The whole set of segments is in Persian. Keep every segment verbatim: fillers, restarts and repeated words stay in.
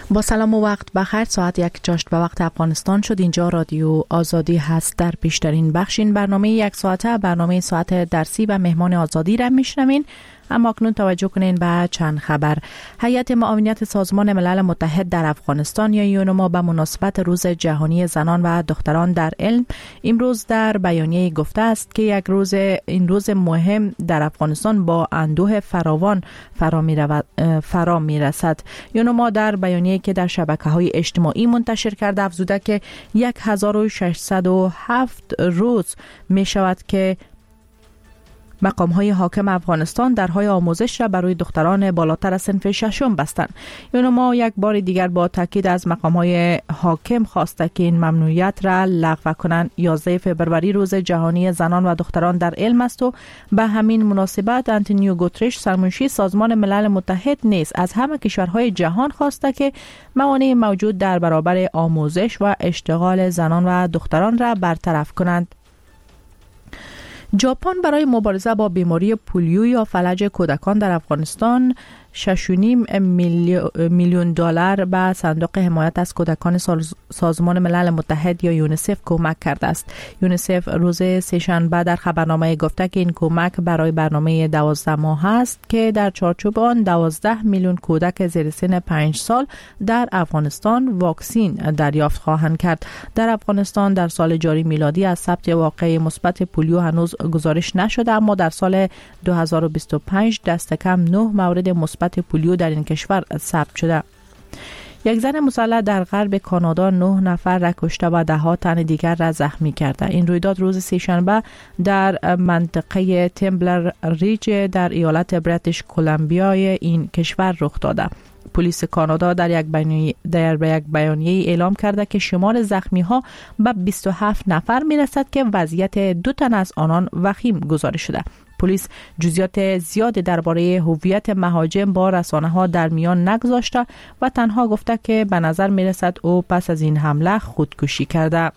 با سلام و وقت بخیر. ساعت یک جاشت به وقت افغانستان شد. اینجا رادیو آزادی هست. در پیشترین بخش این برنامه یک ساعته برنامه ساعت درسی و مهمان آزادی را میشنوین. اما اکنون توجه کنین به چند خبر. هیئت معاونت سازمان ملل متحد در افغانستان یا یونما به مناسبت روز جهانی زنان و دختران در علم امروز در بیانیه گفته است که یک روز این روز مهم در افغانستان با اندوه فراوان فرا می رود فرا می رسد. یونما در بیانیه که در شبکه‌های اجتماعی منتشر کرده افزوده که هزار و ششصد و هفت روز می شود که مقام‌های حاکم افغانستان درهای آموزش را برای دختران بالاتر از صنف ششم بستند. یونما یک بار دیگر با تاکید از مقام‌های حاکم خواسته که این ممنوعیت را لغو کنند. یازده فوریه روز جهانی زنان و دختران در علم است و به همین مناسبت آنتونیو گوترش سرمنشی سازمان ملل متحد نیز از همه کشورهای جهان خواسته که موانع موجود در برابر آموزش و اشتغال زنان و دختران را برطرف کنند. ژاپن برای مبارزه با بیماری پولیو یا فلج کودکان در افغانستان شش و نیم میلیون دلار به صندوق حمایت از کودکان سازمان ملل متحد یا یونیسف کمک کرده است. یونیسف روز سه‌شنبه در خبرنامه گفته که این کمک برای برنامه دوازده ماه است که در چارچوب آن دوازده میلیون کودک زیر سن پنج سال در افغانستان واکسین دریافت خواهند کرد. در افغانستان در سال جاری میلادی از ثبت واقعه مثبت پولیو هنوز گزارش نشده، اما در سال دو هزار و بیست و پنج دست کم نه مورد مثبت پولیو در این کشور ثبت شده. یک زن مسلح در غرب کانادا نه نفر را کشته و ده ها تن دیگر را زخمی کرده. این رویداد روز سه‌شنبه در منطقه تمبلر ریج در ایالت بریتیش کلمبیای این کشور رخ داده. پلیس کانادا در یک بیانیه در یک بیانیه اعلام کرده که شمار زخمی ها به بیست و هفت نفر می رسد که وضعیت دو تن از آنان وخیم گزارش شده. پلیس جزئیات زیادی درباره هویت مهاجم با رسانه‌ها در میان نگذاشته و تنها گفته که به نظر می رسد او پس از این حمله خودکشی کرده.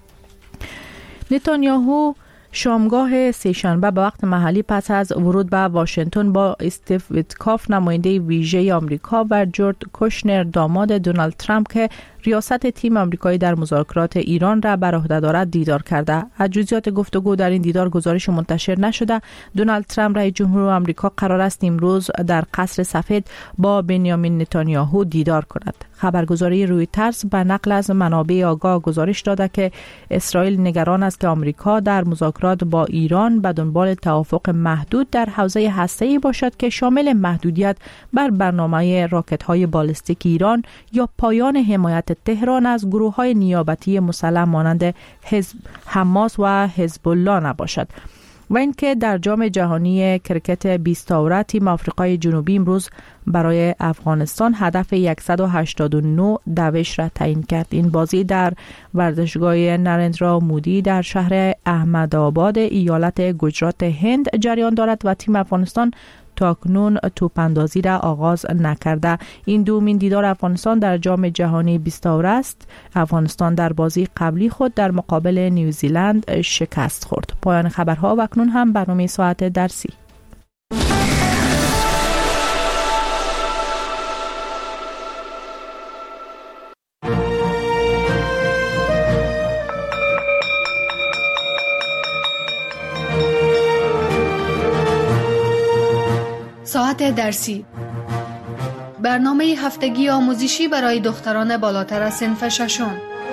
نتانیاهو شامگاه سه‌شنبه به وقت محلی پس از ورود به واشنگتن با استیو ویتکاف نماینده ویژه آمریکا و جورج کوشنر داماد دونالد ترامپ که ریاست تیم آمریکایی در مذاکرات ایران را بر عهده دارد دیدار کرده. از جزئیات گفتگو در این دیدار گزارش منتشر نشده. دونالد ترامپ رئیس جمهور آمریکا قرار است امروز در قصر سفید با بنیامین نتانیاهو دیدار کند. خبرگزاری رویترز به نقل از منابع آگاه گزارش داده که اسرائیل نگران است که آمریکا در مذاکرات با ایران به دنبال توافق محدود در حوزه هسته‌ای باشد که شامل محدودیت بر برنامه راکت‌های بالستیک ایران یا پایان حمایت تهران از گروه‌های نیابتی مسلح مانند حزب حماس و حزب الله نباشد. و اینکه در جام جهانی کرکت بیست اوور تیم آفریقای جنوبی امروز برای افغانستان هدف صد و هشتاد و نه دوش را تعیین کرد. این بازی در ورزشگاه نریندرا مودی در شهر احمدآباد ایالت گجرات هند جریان دارد و تیم افغانستان تاکنون توپاندازی را آغاز نکرده. این دومین دیدار افغانستان در جام جهانی بیست اوور است. افغانستان در بازی قبلی خود در مقابل نیوزیلند شکست خورد. پایان خبرها و اکنون هم برنامه ساعت درسی. ساعت درسی، برنامه هفتگی آموزشی برای دختران بالاتر از صنف ششم.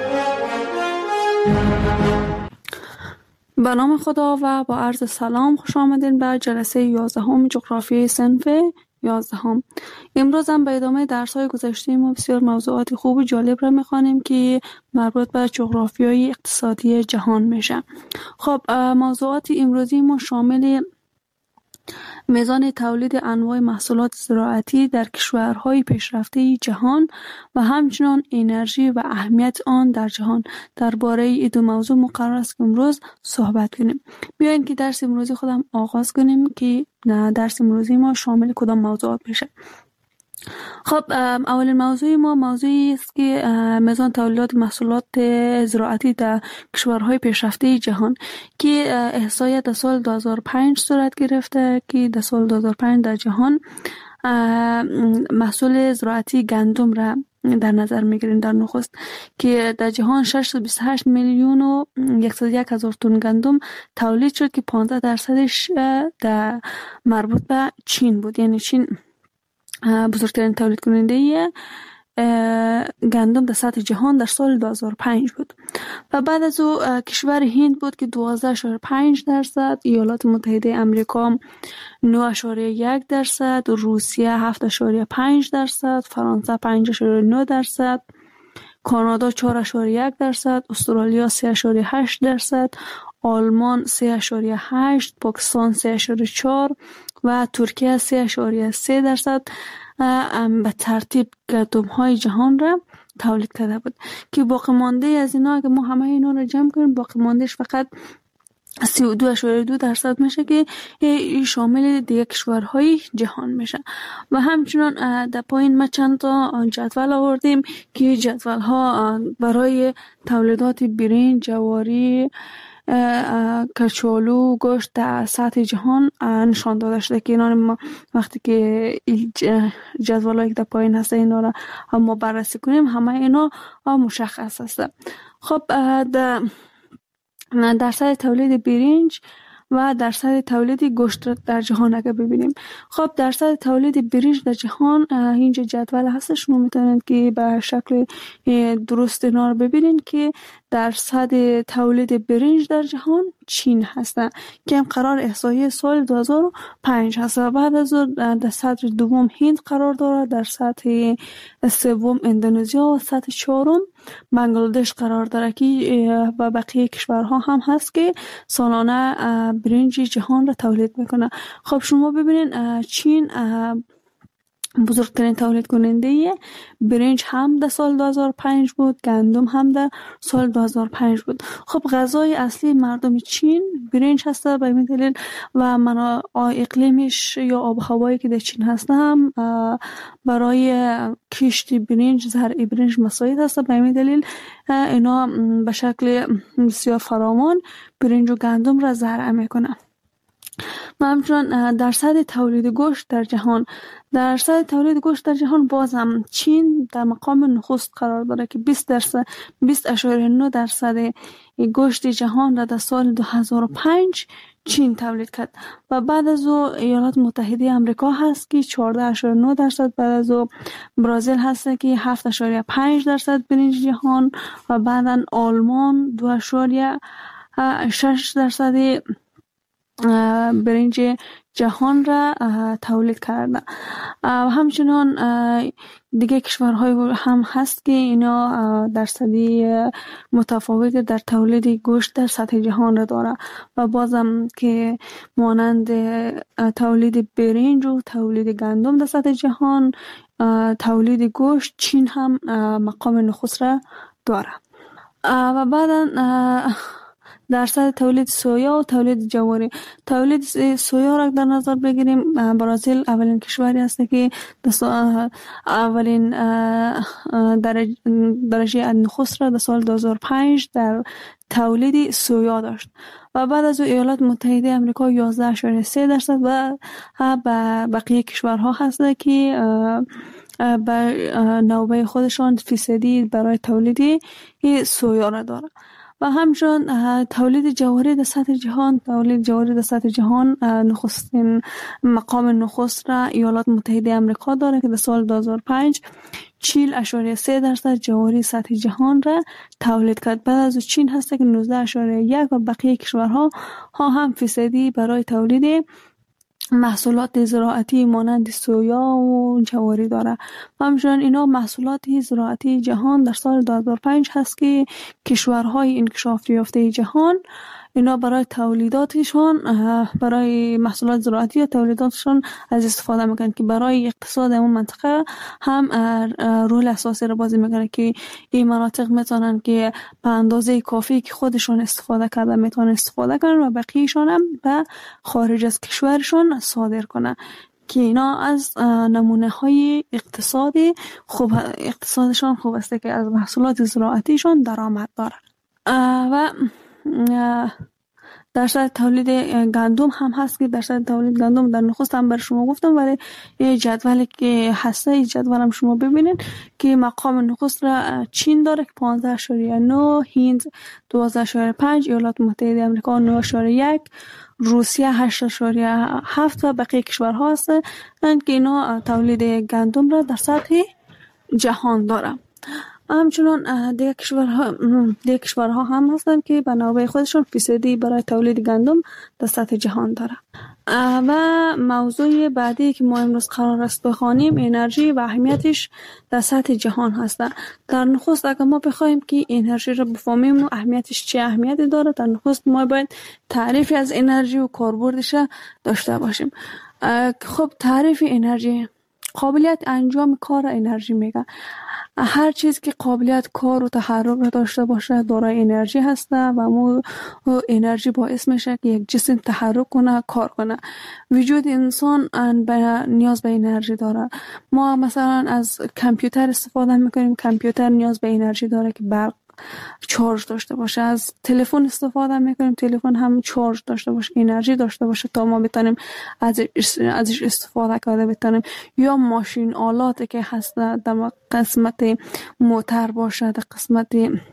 به نام خدا و با عرض سلام خوش آمدین به جلسه یازدهم جغرافیای صنف یازدهم. امروز هم به ادامه درس‌های گذشته ما بسیار موضوعات خوب و جالب را می‌خوانیم که مربوط به جغرافیای اقتصادی جهان میشه. خب موضوعات امروزی ما شامل میزان تولید انواع محصولات زراعتی در کشورهای پیشرفته جهان و همچنان انرژی و اهمیت آن در جهان درباره این دو موضوع مقرر است که امروز صحبت کنیم. بیاین که درس امروزی خودم آغاز کنیم که درس امروزی ما شامل کدام موضوعات میشه. خب اولین موضوع ما موضوعی است که میزان تولیدات محصولات زراعتی در کشورهای پیشرفته جهان که احصایه در سال دو هزار و پنج صورت گرفته که در سال دو هزار و پنج در جهان محصول زراعتی گندم را در نظر میگیریم در نخست که در جهان ششصد و بیست و هشت میلیون و صد و یک هزار تن گندم تولید شد که پانزده درصدش در مربوط به چین بود. یعنی چین بزرگترین تولید کننده گندم در سطح جهان در سال دو هزار و پنج بود. و بعد از او کشور هند بود که دوازده اشاره پنج درصد، ایالات متحده امریکا نه اشاره یک درصد، روسیه هفت اشاره پنج درصد، فرانسه پنج اشاره نه درصد، کانادا چهار اشاره یک درصد، استرالیا سه اشاره هشت درصد، آلمان سه اشاره هشت، پاکستان سه اشاره چهار و ترکیه سه اشاره سه درصد به ترتیب گندم های جهان را تولید کرده بود که باقی مانده از اینا که ما همه اینا را جمع کنیم باقی ماندهش فقط سی و دو اشاره دو درصد میشه که شامل دیگه کشورهای جهان میشه. و همچنان در پایین ما چند تا جدول آوردیم که جدول ها برای تولیدات برنج، جواری، کچالو، گوشت در سطح جهان نشان داده شده که اینا ما وقتی که جدول که در پایین هسته اینا را ما بررسی کنیم همه اینا مشخص هست. خب در درصد تولید برنج و درصد تولید گوشت در جهان اگر ببینیم، خب درصد تولید برنج در جهان اینجا جدول هست، شما میتونید که به شکل درست اینا رو ببینید که درصد تولید برنج در جهان چین هستن که هم قرار احصایه سال دو هزار و پنج هست و بعد از در سطح دوم هند قرار داره، در سطح سوم اندونزیا و سطح چهارم بنگلادش قرار داره که و بقیه کشورها هم هست که سالانه برنج جهان را تولید میکنه. خب شما ببینید چین بزرگترین تولید کننده برنج هم در سال دو هزار و پنج بود، گندم هم در سال دو هزار و پنج بود. خب غذای اصلی مردم چین برنج هسته به این دلیل و منابع اقلیمش یا آب و هوایی که در چین هسته هم برای کشت برنج، زرع برنج مساعد هسته. به این دلیل اینا به شکل بسیار فراوان برنج و گندم را زرع میکنه. و همچنان درصد تولید گوشت در جهان، درصد تولید گوشت در جهان بازم چین در مقام نخست قرار داره که بیست درصد بیست اشاره نه درصد گوشت جهان را در سال دو هزار و پنج چین تولید کرد و بعد از او ایالات متحده امریکا هست که چهارده اشاره نه درصد، بعد از او برزیل هست که هفت اشاره پنج درصد برنج جهان و بعدا آلمان دو اشاره شش درصد برنج جهان را تولید کرده. همچنان دیگه کشورهای هم هست که اینا درصدی متفاوت در تولید گوشت در سطح جهان را داره و بازم که مانند تولید برنج و تولید گندم در سطح جهان، تولید گوشت چین هم مقام نخست را داره. و بعدا درصد تولید سویا و تولید جواری، تولید سویا را در نظر بگیریم، برزیل اولین کشوری است که اولین درجه, درجه نخست را در سال دو هزار و پنج در تولید سویا داشت و بعد از او ایالات متحده امریکا یازده اشاره سه درصد و بقیه کشورها هست که به نوبه خودشان فیصدی برای تولید سویا را داره. و همچنان تولید جواری در سطح جهان، تولید جواری در سطح جهان نخستین مقام نخست را ایالات متحده امریکا داره که در سال دو هزار و پنج چهل اشاره سه درصد جواری سطح جهان را تولید کرد. بعد از چین هست که نوزده اشاره یک و بقیه کشورها ها هم فیصدی برای تولید محصولات زراعتی مانند سویا و جواری داره. همچنین اینا محصولات زراعتی جهان در سال دو هزار و پنج هست که کشورهای انکشاف یافته جهان اینا برای تولیداتشون، برای محصولات زراعتی و تولیداتشون از استفاده میکنن که برای اقتصاد اون منطقه هم رول اساسی رو بازی میکنه که این مناطق میتونن که به اندازه کافی که خودشون استفاده کرده میتونن استفاده کنن و بقیهشون هم به خارج از کشورشون صادر کنن که اینا از نمونه های اقتصادی خوب اقتصادشون خوب است که از محصولات زراعتیشون درآمد دارن. و درصد تولید گندم هم هست که درصد تولید گندم در نخست هم بر شما گفتم، ولی این جدولی که هسته، این جدول هم شما ببینید که مقام نخست را چین داره که پانزده اشاریه نه، هند دوازده اشاریه پنج، ایالات متحده آمریکا نه اشاریه یک، روسیه هشت اشاریه هفت و بقیه کشورها هستند که اینا تولید گندم را در سطح جهان داره. همچنان دیگه کشورها دیگه کشورها هم هستند که به نوبه خودشون فیصدی برای تولید گندم در سطح جهان داره. و موضوع بعدی که ما امروز قرار است بخوانیم انرژی و اهمیتش در سطح جهان هست. در نخست اگر ما بخوایم که انرژی را بفهمیم و اهمیتش چه اهمیتی داره، در نخست ما باید تعریفی از انرژی و کاربردش داشته باشیم. خب تعریف انرژی قابلیت انجام کار انرژی میگه. هر چیز که قابلیت کار و تحرک را داشته باشه دارای انرژی هسته و ما انرژی باعث میشه که یک جسم تحرک کنه، کار کنه. وجود انسان نیاز به انرژی داره. ما مثلا از کامپیوتر استفاده میکنیم، کامپیوتر نیاز به انرژی داره که برق چارج داشته باشه. از تلفن استفاده میکنیم، تلفن هم چارج داشته باشه، انرژی داشته باشه تا ما بتونیم از ازش استفاده کرده بتونیم. یا ماشین آلاتی که هست در قسمت موتور باشه، در قسمت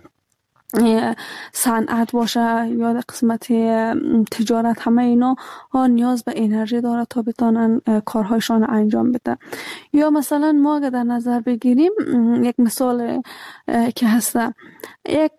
صنعت باشه یا در قسمت تجارت، همه اینا ها نیاز به انرژی داره تا بتونن کارهایشان انجام بدن. یا مثلا ما اگر در نظر بگیریم یک مثال که هست، یک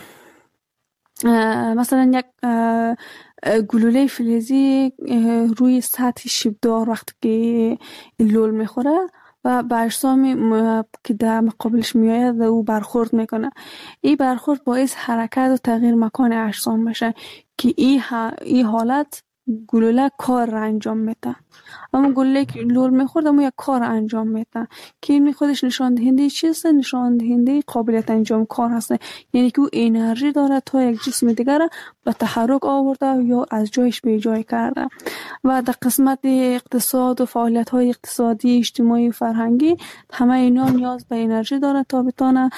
مثلا یک گلوله فلزی روی سطح شیبدار وقتی که لول میخوره و به اجسامی که در مقابلش میآید او برخورد میکنه، این برخورد باعث حرکت و تغییر مکان اجسام میشه که این ای حالت گلوله کار را انجام میده. اما گلوله که لول میخورد اما یک کار انجام میده که این خودش نشان دهنده چیست؟ نشان دهنده قابلیت انجام کار هست. یعنی که او انرژی داره تا یک جسم دیگر به تحرک آورده یا از جایش به جای کرده. و در قسمت اقتصاد و فعالیت های اقتصادی، اجتماعی و فرهنگی همه اینا نیاز به انرژی داره تا بتونه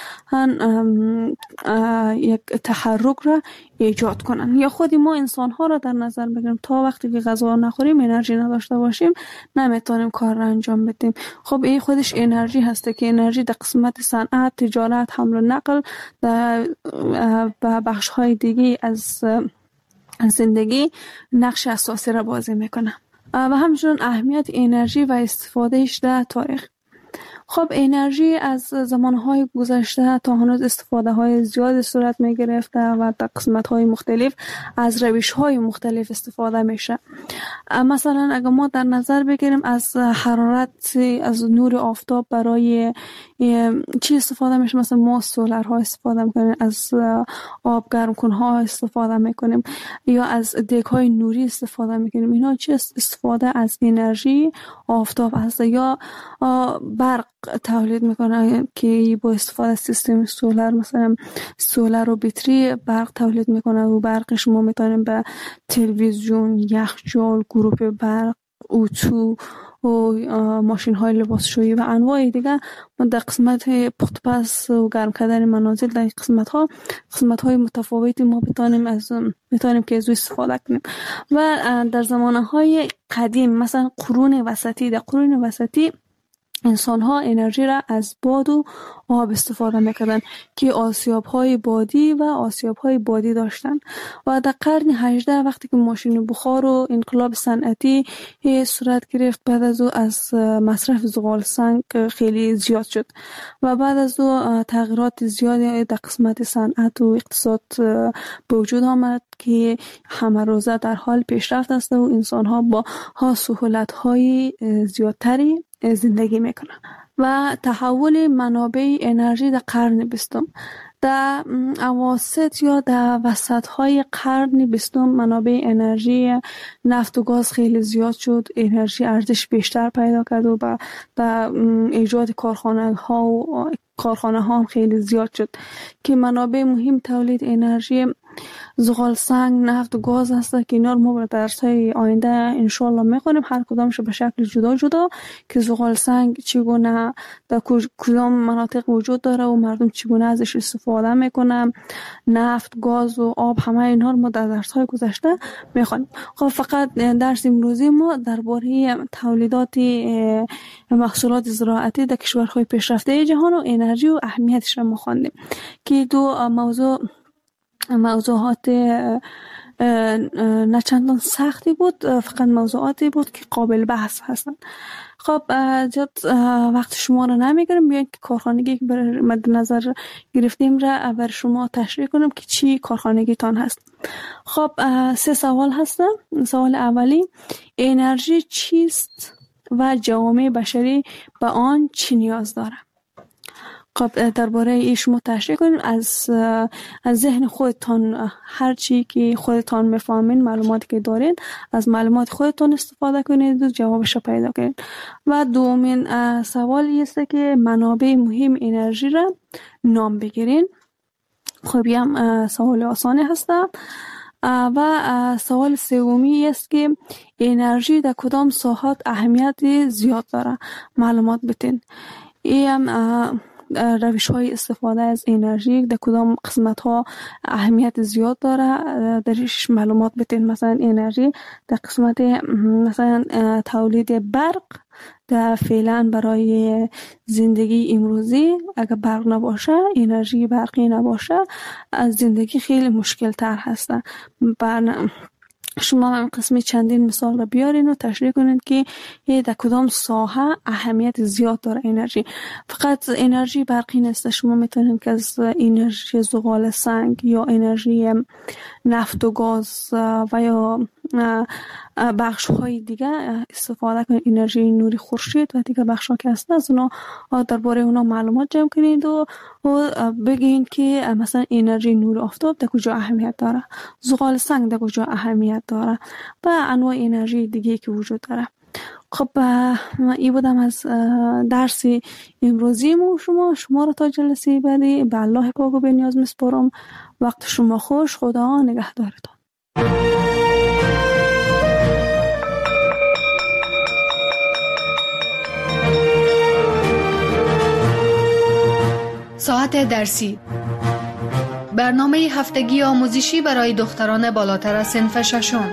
یک تحرک را ایجاد کنن. یا خودی ما انسان ها را در نظر بگیریم، تا وقتی که غذا نخوریم انرژی نداشته باشیم نمیتونیم کار را انجام بدیم. خب این خودش انرژی هسته که انرژی در قسمت صنعت، تجارت، حمل و نقل و بخش های دیگه از زندگی نقش اساسی را بازی میکنه. و همچنین اهمیت انرژی و استفادهش در تاریخ. خب انرژی از زمانهای گذشته تا هنوز استفاده های زیاد صورت می گرفته و در قسمت های مختلف از روش های مختلف استفاده میشه. مثلا اگر ما در نظر بگیریم از حرارت از نور آفتاب برای چی استفاده میشه؟ مثلا ما سولرها استفاده میکنیم، از آب گرم کنها استفاده میکنیم یا از دیگ های نوری استفاده میکنیم. اینا چی استفاده از انرژی آفتاب هست. یا برق تولید میکنه که با استفاده از سیستم سولر، مثلا سولر و بطری برق تولید میکنه و برقش ما میتونیم به تلویزیون، یخچال، گروپ برق، اتو و ماشین های لباسشویی و انواع دیگه در قسمت پخت پس و گرم کردن منازل در قسمت ها قسمت های متفاوتی ما بتونیم از میتونیم که از استفاده کنیم. و در زمانه های قدیم مثلا قرون وسطی، در قرون وسطی انسان ها انرژی را از باد و آب استفاده میکردن که آسیاب های بادی و آسیاب های بادی داشتن. و در قرن هجدهم وقتی که ماشین بخار و انقلاب صنعتی صورت گرفت، بعد از او از مصرف زغال سنگ خیلی زیاد شد و بعد از او تغییرات زیادی در قسمت صنعت و اقتصاد به وجود آمد که همه روزه در حال پیشرفت است و انسان ها با ها سهولت های زیادتری زندگی میکنن. و تحول منابع انرژی در قرن بیستم، در اواسط یا در وسط های قرن بیستم منابع انرژی نفت و گاز خیلی زیاد شد، انرژی ارزش بیشتر پیدا کرد و در ایجاد کارخانه ها و کارخانه ها هم خیلی زیاد شد که منابع مهم تولید انرژی زغال سنگ، نفت و گاز هست که اینا رو ما در درس‌های آینده انشالله میخونیم، هر کدامش به شکل جدا جدا، که زغال سنگ چگونه در کدام مناطق وجود داره و مردم چگونه ازش استفاده میکنن، نفت، گاز و آب، همه اینها رو ما در درس‌های گذشته میخونیم. خب فقط درس امروزی ما درباره تولیدات محصولات زراعتی در کشورهای پیشرفته جهان و انرژی و اهمیتش رو میخوندیم که دو موضوع موضوعات نه چندان سختی بود، فقط موضوعاتی بود که قابل بحث هستن. خب زیاد وقت شما رو نمیگیرم، بیاین که کارخانگی که بر مد نظر گرفتیم را بر شما تشریح کنم که چی کارخانگی تان هست. خب سه سوال هستن. سوال اولی، انرژی چیست و جوامع بشری به آن چی نیاز داره؟ خب درباره این شما تشریح کنید، از از ذهن خودتان هر چی که خودتان میفهمین، معلوماتی که دارین، از معلومات خودتان استفاده کنید و جوابش رو پیدا کنید. و دومین سوال است که منابع مهم انرژی را نام بگیرین. خب هم سوال آسانی هست. و سوال سومی است که انرژی در کدام ساحات اهمیت زیاد داره، معلومات بتین. این هم روش های استفاده از انرژی در کدام قسمت ها اهمیت زیاد داره، درش معلومات بتین. مثلا انرژی در قسمت مثلا تولید برق در فعلا برای زندگی امروزی، اگر برق نباشه، انرژی برقی نباشه، از زندگی خیلی مشکل تر هسته. شما هم قسمی چندین مثال را بیارین و تشریح کنین که در کدام ساحه اهمیت زیاد داره انرژی. فقط انرژی برقی نیست، شما میتونین که از انرژی زغال سنگ یا انرژی نفت و گاز و یا بخش های دیگه استفاده کنید، انرژی نوری خورشید و دیگه بخش ها که هست، از اونا درباره اونا معلومات جمع کنید و بگین که مثلا انرژی نور آفتاب در کجا اهمیت داره، زغال سنگ در کجا اهمیت داره و انواع انرژی دیگه که وجود داره. خب این بودم از درس امروزی ما شما شما رو تا جلسه بعدی به الله پاک و به نیاز میسپارم. وقت شما خوش، خدا نگهدارتان. ساعت درسی، برنامه هفتگی آموزشی برای دختران بالاتر از صنف ششم.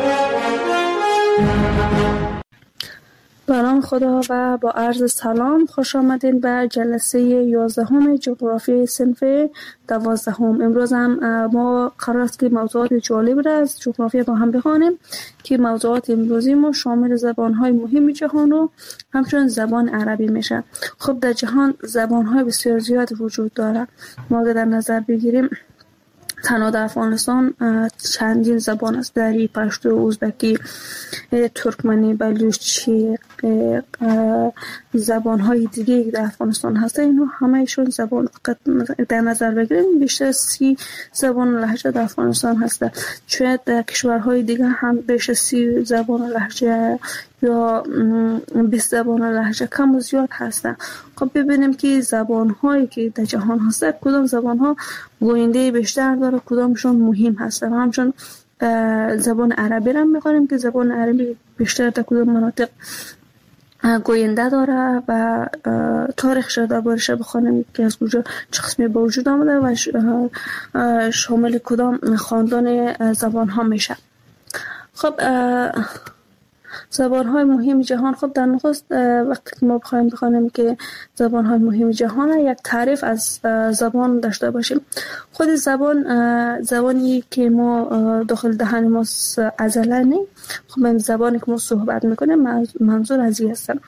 به نام خدا و با عرض سلام، خوش آمدین به جلسه یازدهم جغرافی صنف دوازدهم. امروز هم ما قرار است که موضوعات جالب را از جغرافی با هم بخوانیم که موضوعات امروزی ما شامل زبان‌های مهم جهان و همچنین زبان عربی میشه. خب در جهان زبان‌های بسیار زیاد وجود داره. ما در نظر بگیریم تنها در افغانستان چندین زبان است، دری، پشتو، ازبکی، ترکمنی، بلوچی، زبان‌های دیگه در افغانستان هست. اینو همه ایشون زبان فقط در نظر بگیریم بیشتر سی زبان و لهجه در افغانستان هست. شاید در کشورهای دیگه هم بیش از سی زبان و لهجه یا بیست زبان و لهجه کم و زیاد هستن. خب ببینیم که زبان‌هایی که در جهان هست کدام زبان‌ها گوینده بیشتر داره، کدامشون مهم هستن. همچون زبان عربی را می‌خوانیم که زبان عربی بیشتر در کدام مناطق گوینده داره و تاریخش در بارش بخوانیم که از کجا چه قسمی به وجود آمده و شامل کدام خاندان زبان‌ها میشه. خب زبان‌های مهم جهان. خب در نخست وقتی که ما بخوایم بخوانیم که زبان‌های مهم جهان، یک تعریف از زبان داشته باشیم. خود زبان زبانی که ما داخل دهن ما عضله نی، خب این زبانی که ما صحبت میکنیم منظور از این هستن.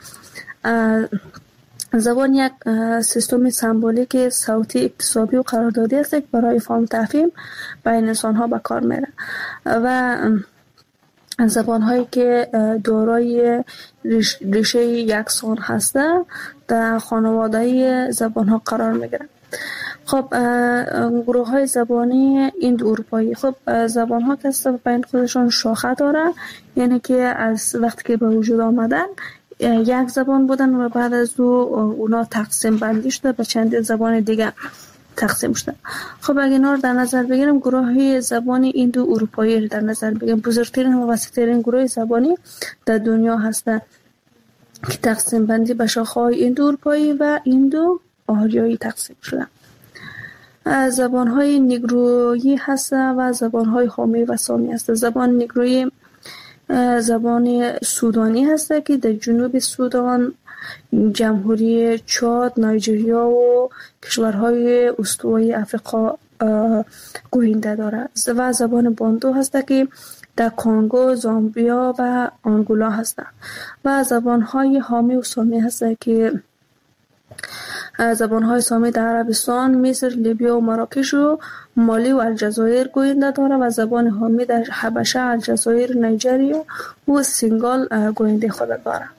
زبان یک سیستم سمبولیک صوتی اکتسابی و قراردادی است که برای فهم تفهیم بین انسان‌ها به کار میره و زبان‌هایی که دارای ریشه یکسان هسته در خانواده زبان‌ها قرار می‌گیرند. خب گروه‌های زبانی ایند اروپایی، خب زبان‌ها که بین خودشون شاخه داره، یعنی که از وقتی که به وجود آمدن یک زبان بودن و بعد از او اونا تقسیم بندی شده به چند زبان دیگه. تقسیم شده. خب اگه اینا رو در نظر بگیریم، گروه زبان ایندو اروپایی رو در نظر بگیریم، بزرگترین و وسیع‌ترین گروه زبانی در دنیا هسته که تقسیم بندی به شاخه‌های ایندو اروپایی و ایندو آریایی تقسیم شده. زبان‌های نیگرویی هست و زبان‌های حامی و سامی هست. زبان نیگرویی زبان سودانی هست که در جنوب سودان، جمهوری چاد، نایجریا و کشورهای استوایی افریقا گوینده دارد و زبان باندو هست که در کنگو، زامبیا و آنگولا هست و زبان‌های حامی و سامی هست که زبان‌های سامی در عربستان، مصر، لیبیا و مراکش و مالی و الجزایر گوینده دارد و زبان حامی در حبشه، الجزایر، نیجریه و سنگال گوینده خود دارد.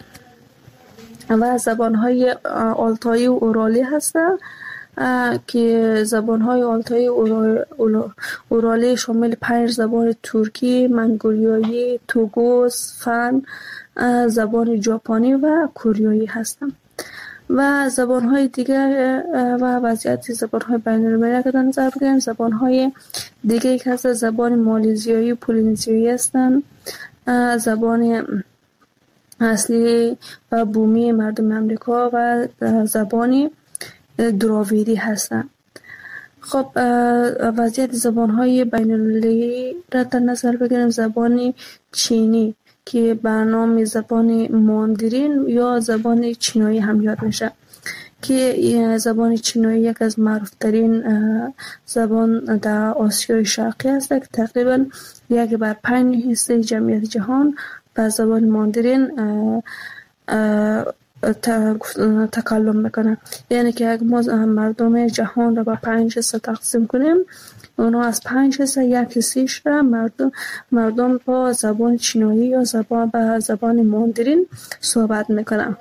و زبان‌های آلتایی و اورالی هستند که زبان‌های آلتایی و اورالی شامل پنج زبان ترکی، منگولیایی، توگوس، فن، زبان ژاپنی و کوریایی هستند. و زبان‌های دیگر و وضعیت زبان‌های بین‌المللی که در نظر بگیریم، زبان‌های دیگه که هست زبان مالزیایی و پولینزیایی هستند، زبان اصلی و بومی مردم امریکا و زبان دراویدی هستند. خب وضعیت زبان‌های بین‌المللی را در نظر بگیریم، زبان چینی که به نام زبان ماندرین یا زبان چینایی هم یاد میشه که زبان چینایی یک از معروفترین زبان در آسیای شرقی است که تقریبا یک بر پنج حصه جمعیت جهان به زبان ماندرین تکلم میکنه. یعنی که اگه ما مردم جهان را به پنج حصه تقسیم کنیم، اونا از پنج حصه یک حصه‌اش را مردم مردم با زبان چینایی یا زبان به زبان ماندرین صحبت میکنن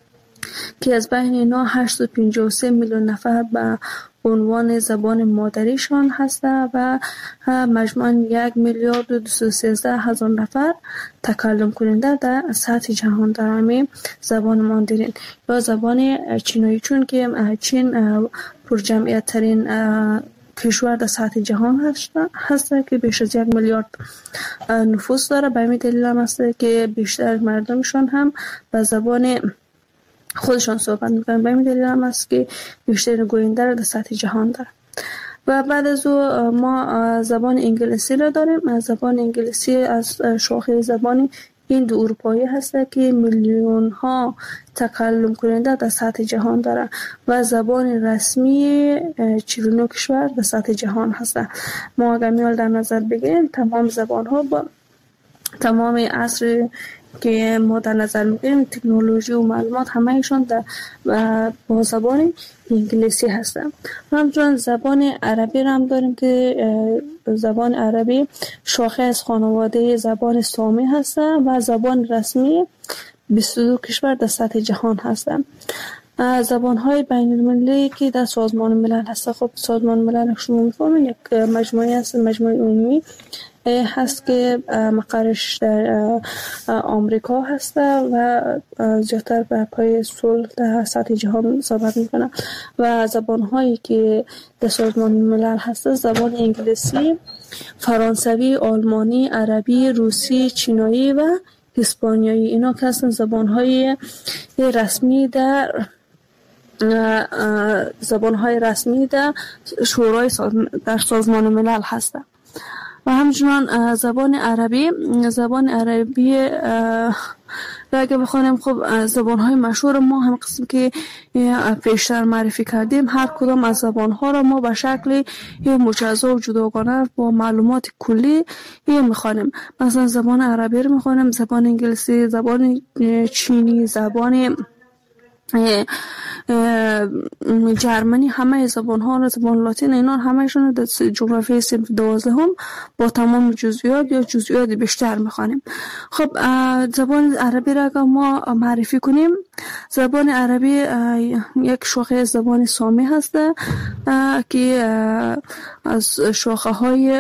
که از بین اینا هشتصد و پنجاه و سه میلیون نفر به عنوان زبان مادریشان هسته و مجموعاً یک میلیارد و دویست و سیزده هزار نفر تکلم کننده در سطح جهان دارند زبان ماندرین یا زبان چینایی، چون که چین پر جمعیت ترین کشور در سطح جهان هست, هست که بیش از یک میلیارد نفوس داره. به همین دلیل هم هست که بیشتر مردمشان هم به زبان خودشان صحبت میکنن. به همین دلیل هم هست که بیشتر گوینده در سطح جهان داره. و بعد از او ما زبان انگلیسی را داریم. زبان انگلیسی از شاخه زبان ایندو اروپایی هست که میلیون ها تکلم کننده در سطح جهان داره و زبان رسمی چهل و نه کشور در سطح جهان هست. ما اگر میال در نظر بگیریم، تمام زبان ها با تمام عصر که ما در نظر میگیریم، تکنولوژی و معلومات همهشون در با زبان انگلیسی هستن. همچنین زبان عربی را هم داریم که زبان عربی شاخه از خانواده زبان سامی هست و زبان رسمی بیست و دو کشور در سطح جهان هستند. زبان‌های بین‌المللی که در سازمان ملل هست، خب سازمان ملل شما می‌فهمید یک مجموعه است، مجموعه عمومی هست که مقرش در آمریکا هست و زیادتر بر پای صلح در سطح جهان صحبت میکنه. و زبان‌هایی که در سازمان ملل هست زبان انگلیسی، فرانسوی، آلمانی، عربی، روسی، چینایی و اسپانیایی. اینا که هستن زبان‌های رسمی در زبان‌های رسمی در شورای در سازمان ملل هستند. و همچنان زبان عربی زبان عربی را اگه بخوانیم، خب زبان‌های مشهور ما هم قسم که پیشتر معرفی کردیم، هر کدام از زبان‌ها را ما به شکل مجزا و جداگانه با معلومات کلی می‌خوانیم. مثلا زبان عربی رو می‌خوانیم، زبان انگلیسی، زبان چینی، زبان جرمنی، همه زبان ها رو، زبان لاتین، اینا همهشون در جغرافیای صنف دوازدهم با تمام جزئیات یا جزئیات بیشتر میخوانیم. خب زبان عربی را که ما معرفی کنیم، زبان عربی یک شاخه زبان سامی هست که از شاخه های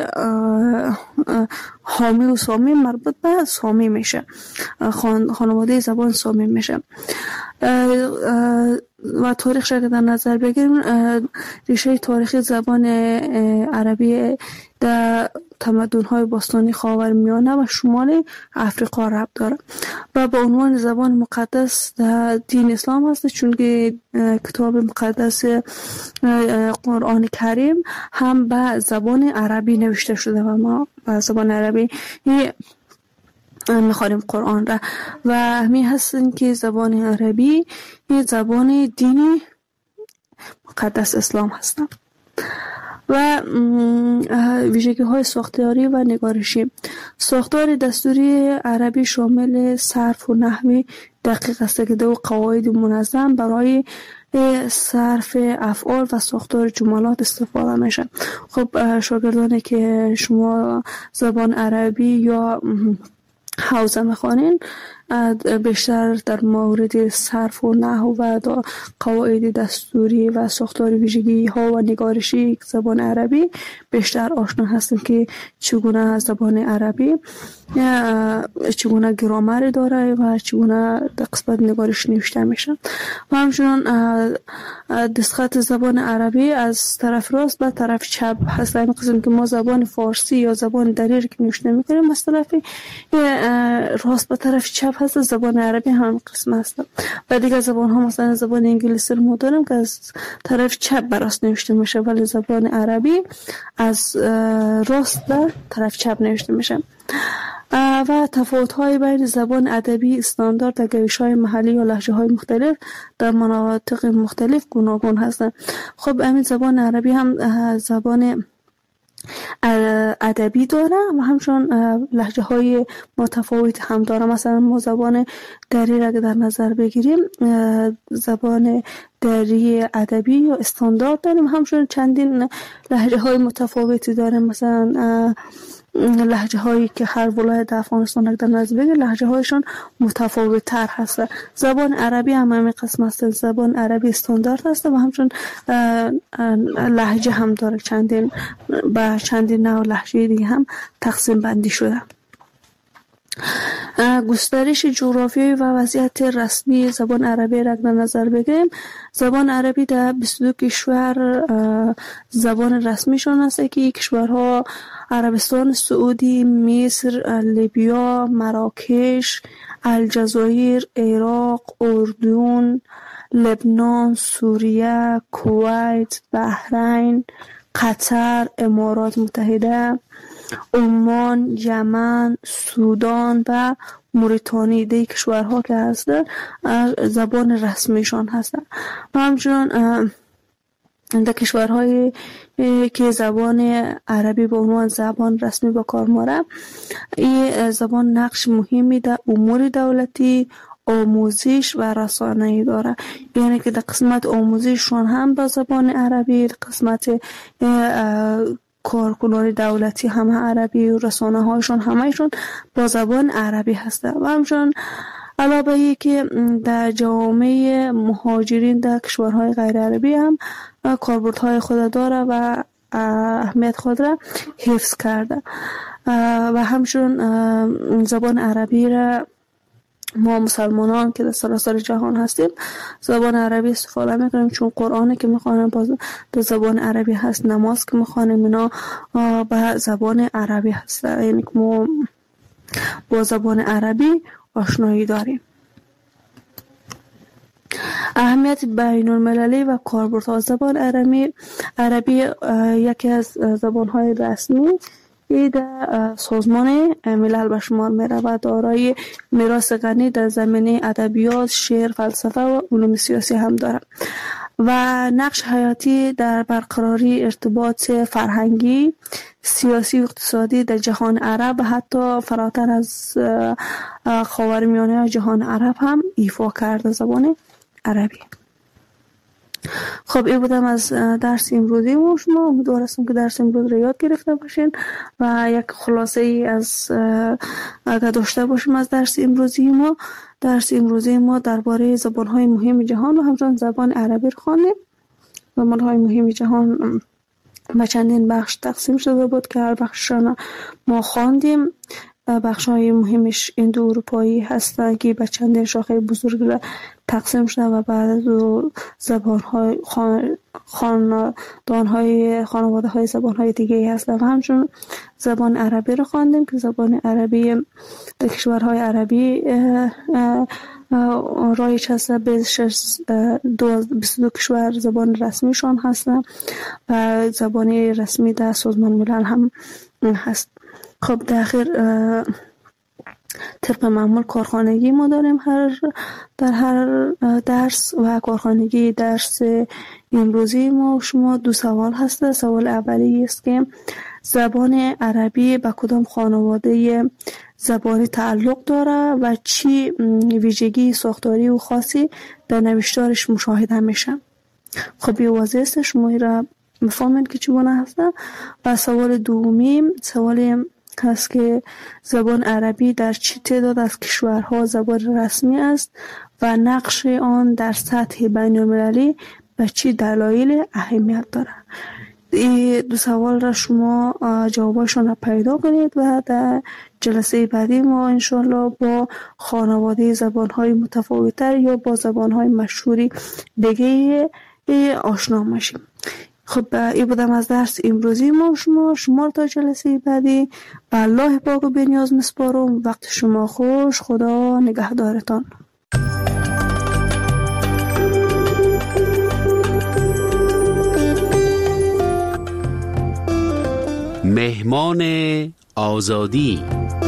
حامی و سامی مربوط به سامی میشه، خانواده زبان سامی میشه. و تاریخش را در نظر بگیریم، ریشه تاریخی زبان عربی در تمدن‌های باستانی خاورمیانه و شمال افریقا ربط داره و با عنوان زبان مقدس در دین اسلام هست، چون که کتاب مقدس قرآن کریم هم به زبان عربی نوشته شده و ما به زبان عربی میخوانیم قرآن را و همین هستن که زبان عربی یه زبان دینی مقدس اسلام هستن. و ویژگی های ساختاری و نگارشی. ساختار دستوری عربی شامل صرف و نحوی دقیق است که دو قواعد منظم برای صرف افعال و ساختار جملات استفاده میشه. خب شاگردانی که شما زبان عربی یا حوزه میخوانین بیشتر در مورد صرف و نحو و قواعد دستوری و ساختار ویژگی ها و نگارشی زبان عربی بیشتر آشنا هستیم که چگونه زبان عربی چگونه گرامر داره و چگونه در قسمت نگارش نوشته میشه. و همچنان دستخط زبان عربی از طرف راست به طرف چپ هست. این قسم که ما زبان فارسی یا زبان دری که نوشته میکنیم از طرف راست به طرف چپ هست، زبان عربی هم قسم هست. و دیگه زبان ها مثلا زبان انگلیسی رو ما داریم که از طرف چپ به راست نوشته میشه، ولی زبان عربی از راست به طرف چپ نوشته میشه. و تفاوت‌های بین زبان ادبی استاندارد در گویش‌های محلی یا لهجه‌های مختلف در مناطق مختلف گوناگون هستند. خب همین زبان عربی هم زبان ادبی داره و همچون لهجه های متفاوت هم داره. مثلا ما زبان دری را در نظر بگیریم، زبان دری ادبی یا استاندارد داریم، همچون چندین لهجه های متفاوتی داریم. مثلا لهجه هایی که هر ولایت در افغانستان در نظر بگیریم لهجه هایشون متفاوت تر هست. زبان عربی هم همین قسم است، زبان عربی استاندارد هست و همچون لهجه هم داره، چندین با چندین نوع لهجه دیگه هم تقسیم بندی شده. گسترش جغرافیایی و وضعیت رسمی زبان عربی را در نظر بگیریم، زبان عربی در بیست و دو کشور زبان رسمی شون است که کشورها عربستان سعودی، مصر، لیبیا، مراکش، الجزایر، عراق، اردن، لبنان، سوریه، کویت، بحرین، قطر، امارات متحده، عمان، یمن، سودان و موریتانی دی کشورها که هستن زبان رسمیشان هستن. و همچنان در کشورهای که زبان عربی به عنوان زبان رسمی به کار میبره، این زبان نقش مهمی در امور دولتی، آموزش و رسانه‌ای داره. یعنی که در قسمت آموزششون هم با زبان عربی، در قسمت کارکنان دولتی هم عربی و رسانه هایشون همهشون با زبان عربی هسته. و همچنان علاوه ای که در جامعه مهاجرین در کشورهای غیر عربی هم کاربردهای خود داره و اهمیت خود را حفظ کرده. و همچنان زبان عربی را ما مسلمانان که در سراسر جهان هستیم زبان عربی استفاده میکنیم، چون قرآنی که میخوانیم در زبان عربی هست، نماز که میخوانیم اینا به زبان عربی هست. یعنی که ما با زبان عربی آشنایی داریم. اهمیت بین المللی و کاربردها زبان عربی عربی یکی از زبانهای رسمی در سازمان ملل به شمار میره و دارای میراث غنی در زمینه ادبیات، شعر، فلسفه و علوم سیاسی هم داره و نقش حیاتی در برقراری ارتباط فرهنگی، سیاسی و اقتصادی در جهان عرب و حتی فراتر از خاورمیانه جهان عرب هم ایفا کرده زبان عربی. خب این بودم از درس امروزی ما. شما امیدوار هستم که درس امروز رو یاد گرفته باشین و یک خلاصه ای از اگر داشته باشیم از درس امروزی ما. درس امروزی ما درباره زبان‌های مهم جهان و همچنین زبان عربی رو خواندیم. زبان‌های مهم جهان به چندین بخش تقسیم شده بود که هر بخششان ما خواندیم. بخش‌های مهمش ایندو اروپایی هستند که به چندین شاخه بزرگ تقسیم شده و بعد از زبان‌های خاندان‌های خانواده‌های زبان‌های دیگه هستند و همچنین زبان عربی رو خواندیم که زبان عربی در کشورهای عربی رایج هست. بیست و دو کشور زبان رسمیشان هستند و زبان رسمی در سازمان ملل هم هست. خب در آخر طبق معمول کارخانگی ما داریم هر در هر درس و کارخانگی درس امروزی ما شما دو سوال هست. سوال اولی است که زبان عربی به کدام خانواده زبانی تعلق داره و چی ویژگی ساختاری و خاصی در نوشتارش مشاهده میشه. خب یه واضح است، شما را میفهمید که چگونه هست. و سوال دومی سوال هست که زبان عربی در چه تعداد از کشورها زبان رسمی است و نقش آن در سطح بین المللی به چه دلایل اهمیت داره. این دو سوال را شما جوابشون را پیدا کنید و در جلسه بعدی ما انشالله با خانواده زبانهای متفاوت‌تر یا با زبانهای مشهوری دیگه آشنا میشیم. خب این بودم از درس امروزی ما شما شما تا جلسه بعدی به الله پاک و بی‌نیاز میسپارم. وقت شما خوش، خدا نگهدارتان. مهمان آزادی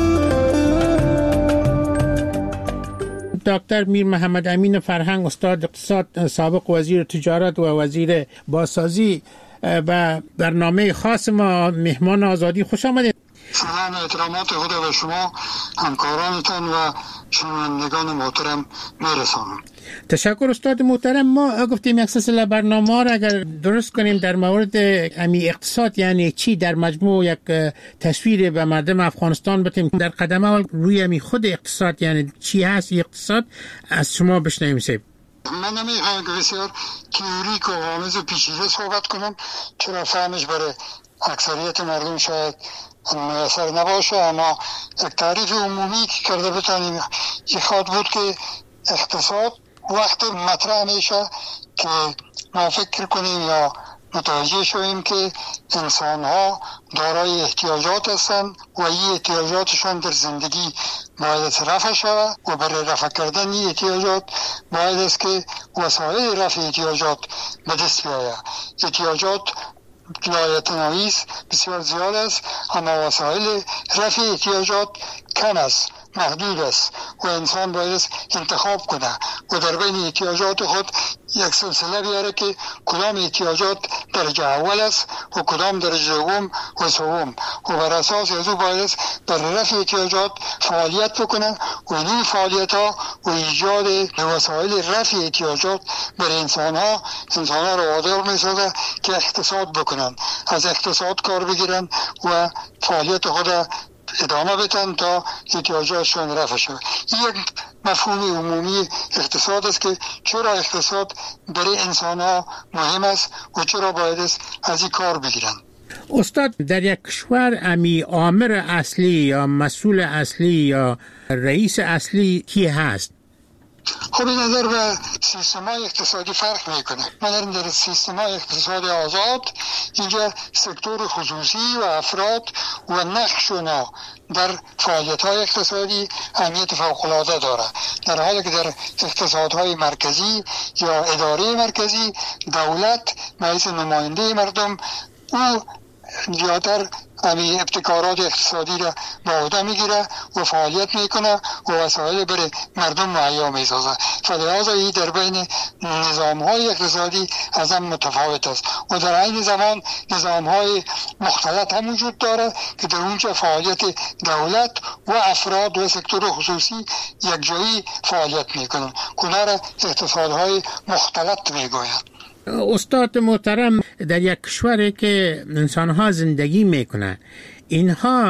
دکتر میر محمد امین فرهنگ، استاد اقتصاد، سابق وزیر تجارت و وزیر بازسازی، و برنامه خاص ما مهمان آزادی خوش آمدید. سلام و احترامات خود به شما، همکارانتان و شنوندگان محترم میرسانم. تشکر استاد محترم. ما گفتیم یک سلسله برنامه را اگر درست کنیم در مورد امی اقتصاد یعنی چی در مجموع یک تصویر به مردم افغانستان بدیم. در قدم اول روی امی خود اقتصاد یعنی چی هست اقتصاد از شما بشنویم. سید من نمیخوایم که بسیار تئوریک و آمیز و پیچیده صحبت کنم، چرا فهمش برای اکثریت مردم شاید میسر نباشه، اما یک تعریف عمومی که کرده بتانیم یک خواد بود که اقتصاد وقت مطرح میشه که ما فکر کنیم یا متوجه شویم که انسان ها دارای احتیاجات هستند و این احتیاجاتشان در زندگی باید رفع شود و برای رفع کردن این احتیاجات باید است که وسایل رفع احتیاجات به دست بیاید. احتیاجات لایتناهی بسیار زیاد است، اما وسایل رفع احتیاجات کم است، محدود است و انسان باید انتخاب کنه و در بین احتیاجات خود یک سلسله بیاره که کدام احتیاجات درجه اول است و کدام درجه دوم و سوم و بر اساس از او باید در رفع احتیاجات فعالیت بکنن و این فعالیت ها و ایجاد وسایل رفع احتیاجات برای انسان ها انسان ها را وادار میسازه که اقتصاد بکنن، از اقتصاد کار بگیرن و فعالیت خود ادامه بدن تا احتیاجاتشون رفع شود. این یک مفهوم عمومی اقتصاد است که چرا اقتصاد برای انسان ها مهم است و چرا باید از این کار بگیرن. استاد در یک کشور امی آمر اصلی یا مسئول اصلی یا رئیس اصلی کی هست؟ خب این نظر به سیستم‌های اقتصادی فرق میکنه. ما در سیستم‌های اقتصادی آزاد اینجا سکتور خصوصی و افراد و نقش اونا در فعالیت‌های اقتصادی اهمیت فوق‌العاده داره، در حالی که در اقتصادهای مرکزی یا اداره مرکزی دولت باعث نماینده مردم او زیادتر امی ابتکارات اقتصادی را به عهده میگیره و فعالیت میکنه و وسایل برای مردم مهیا میسازه. فلذا این در بین نظام های اقتصادی از هم متفاوت است و در این زمان نظام های مختلط هم وجود داره که در اونجا فعالیت دولت و افراد و سکتور خصوصی یک جایی فعالیت میکنن. کنه را اقتصادهای مختلط میگویند. استاد محترم، در یک کشوری که انسانها زندگی میکنن، اینها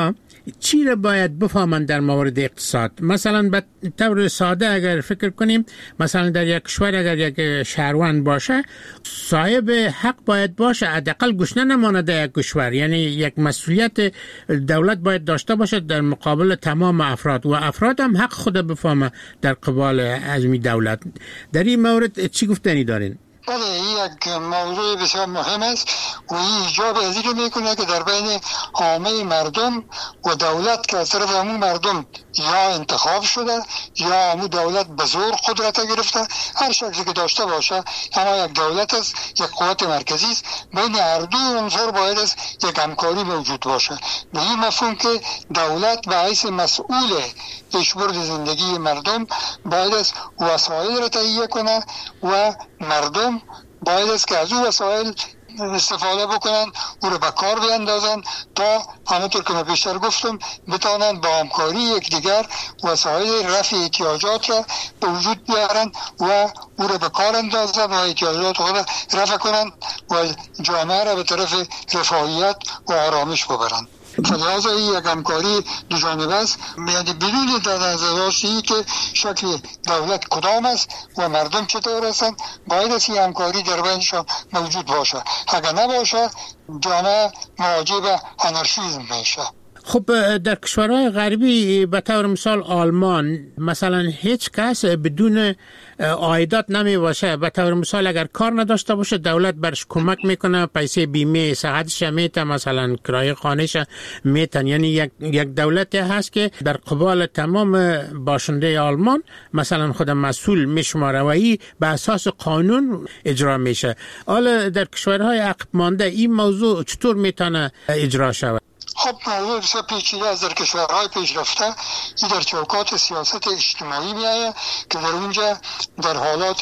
چی را باید بفهمند در مورد اقتصاد؟ مثلا به طور ساده اگر فکر کنیم، مثلا در یک کشور اگر یک شهروند باشه، صاحب حق باید باشه، حداقل گشنه نمانه در یک کشور. یعنی یک مسئولیت دولت باید داشته باشه در مقابل تمام افراد، و افراد هم حق خود بفهمه در قبال از می دولت. در این مورد چی گفتنی دارین؟ بله، این یک موضوع بسیار مهم است و این ایجاب از این میکنه که در بین عامه مردم و دولت که از طرف همون مردم یا انتخاب شده یا همون دولت به زور قدرت گرفته، هر شکلی که داشته باشه، اما یک دولت است، یک قوت مرکزی است، بین هر دو عنصر باید است یک همکاری موجود باشه. به این مفهوم که دولت به حیث مسئول پیشبرد زندگی مردم باید است وسایل را تهیه کنه و مردم باید است که از او وسایل استفاده بکنن، او رو به کار بیندازن تا همونطور که من بیشتر گفتم بتانن با همکاری یکدیگر وسایل رفع احتیاجات را به وجود بیارن و او رو به کار اندازن و احتیاجات خود را رفع کنن و جامعه را به طرف رفاهیت و آرامش ببرن. فلحاظا این یک همکاری دو جانبه است، یعنی بدون در نظر داشتی که شکل دولت کدام است و مردم چطور هستند، باید است این همکاری در بینشان موجود باشه. اگر نباشه جامعه مواجه به آنارشیسم میشه. خب در کشورهای غربی به طور مثال آلمان مثلا هیچ کس بدون عایدات نمی باشه. به طور مثال اگر کار نداشته باشه دولت برش کمک میکنه، پیسه بیمه صحتش میته، مثلا کرایه خانهش میتن. یعنی یک یک دولت هست که در قبال تمام باشنده آلمان مثلا خود مسئول میشماره و این به اساس قانون اجرا میشه. حالا در کشورهای عقب مانده این موضوع چطور میتونه اجرا شود؟ خب موضوع بسیار پیچیده از در کشورهای پیشرفته این در چوکات سیاست اجتماعی میآید که در اونجا در حالات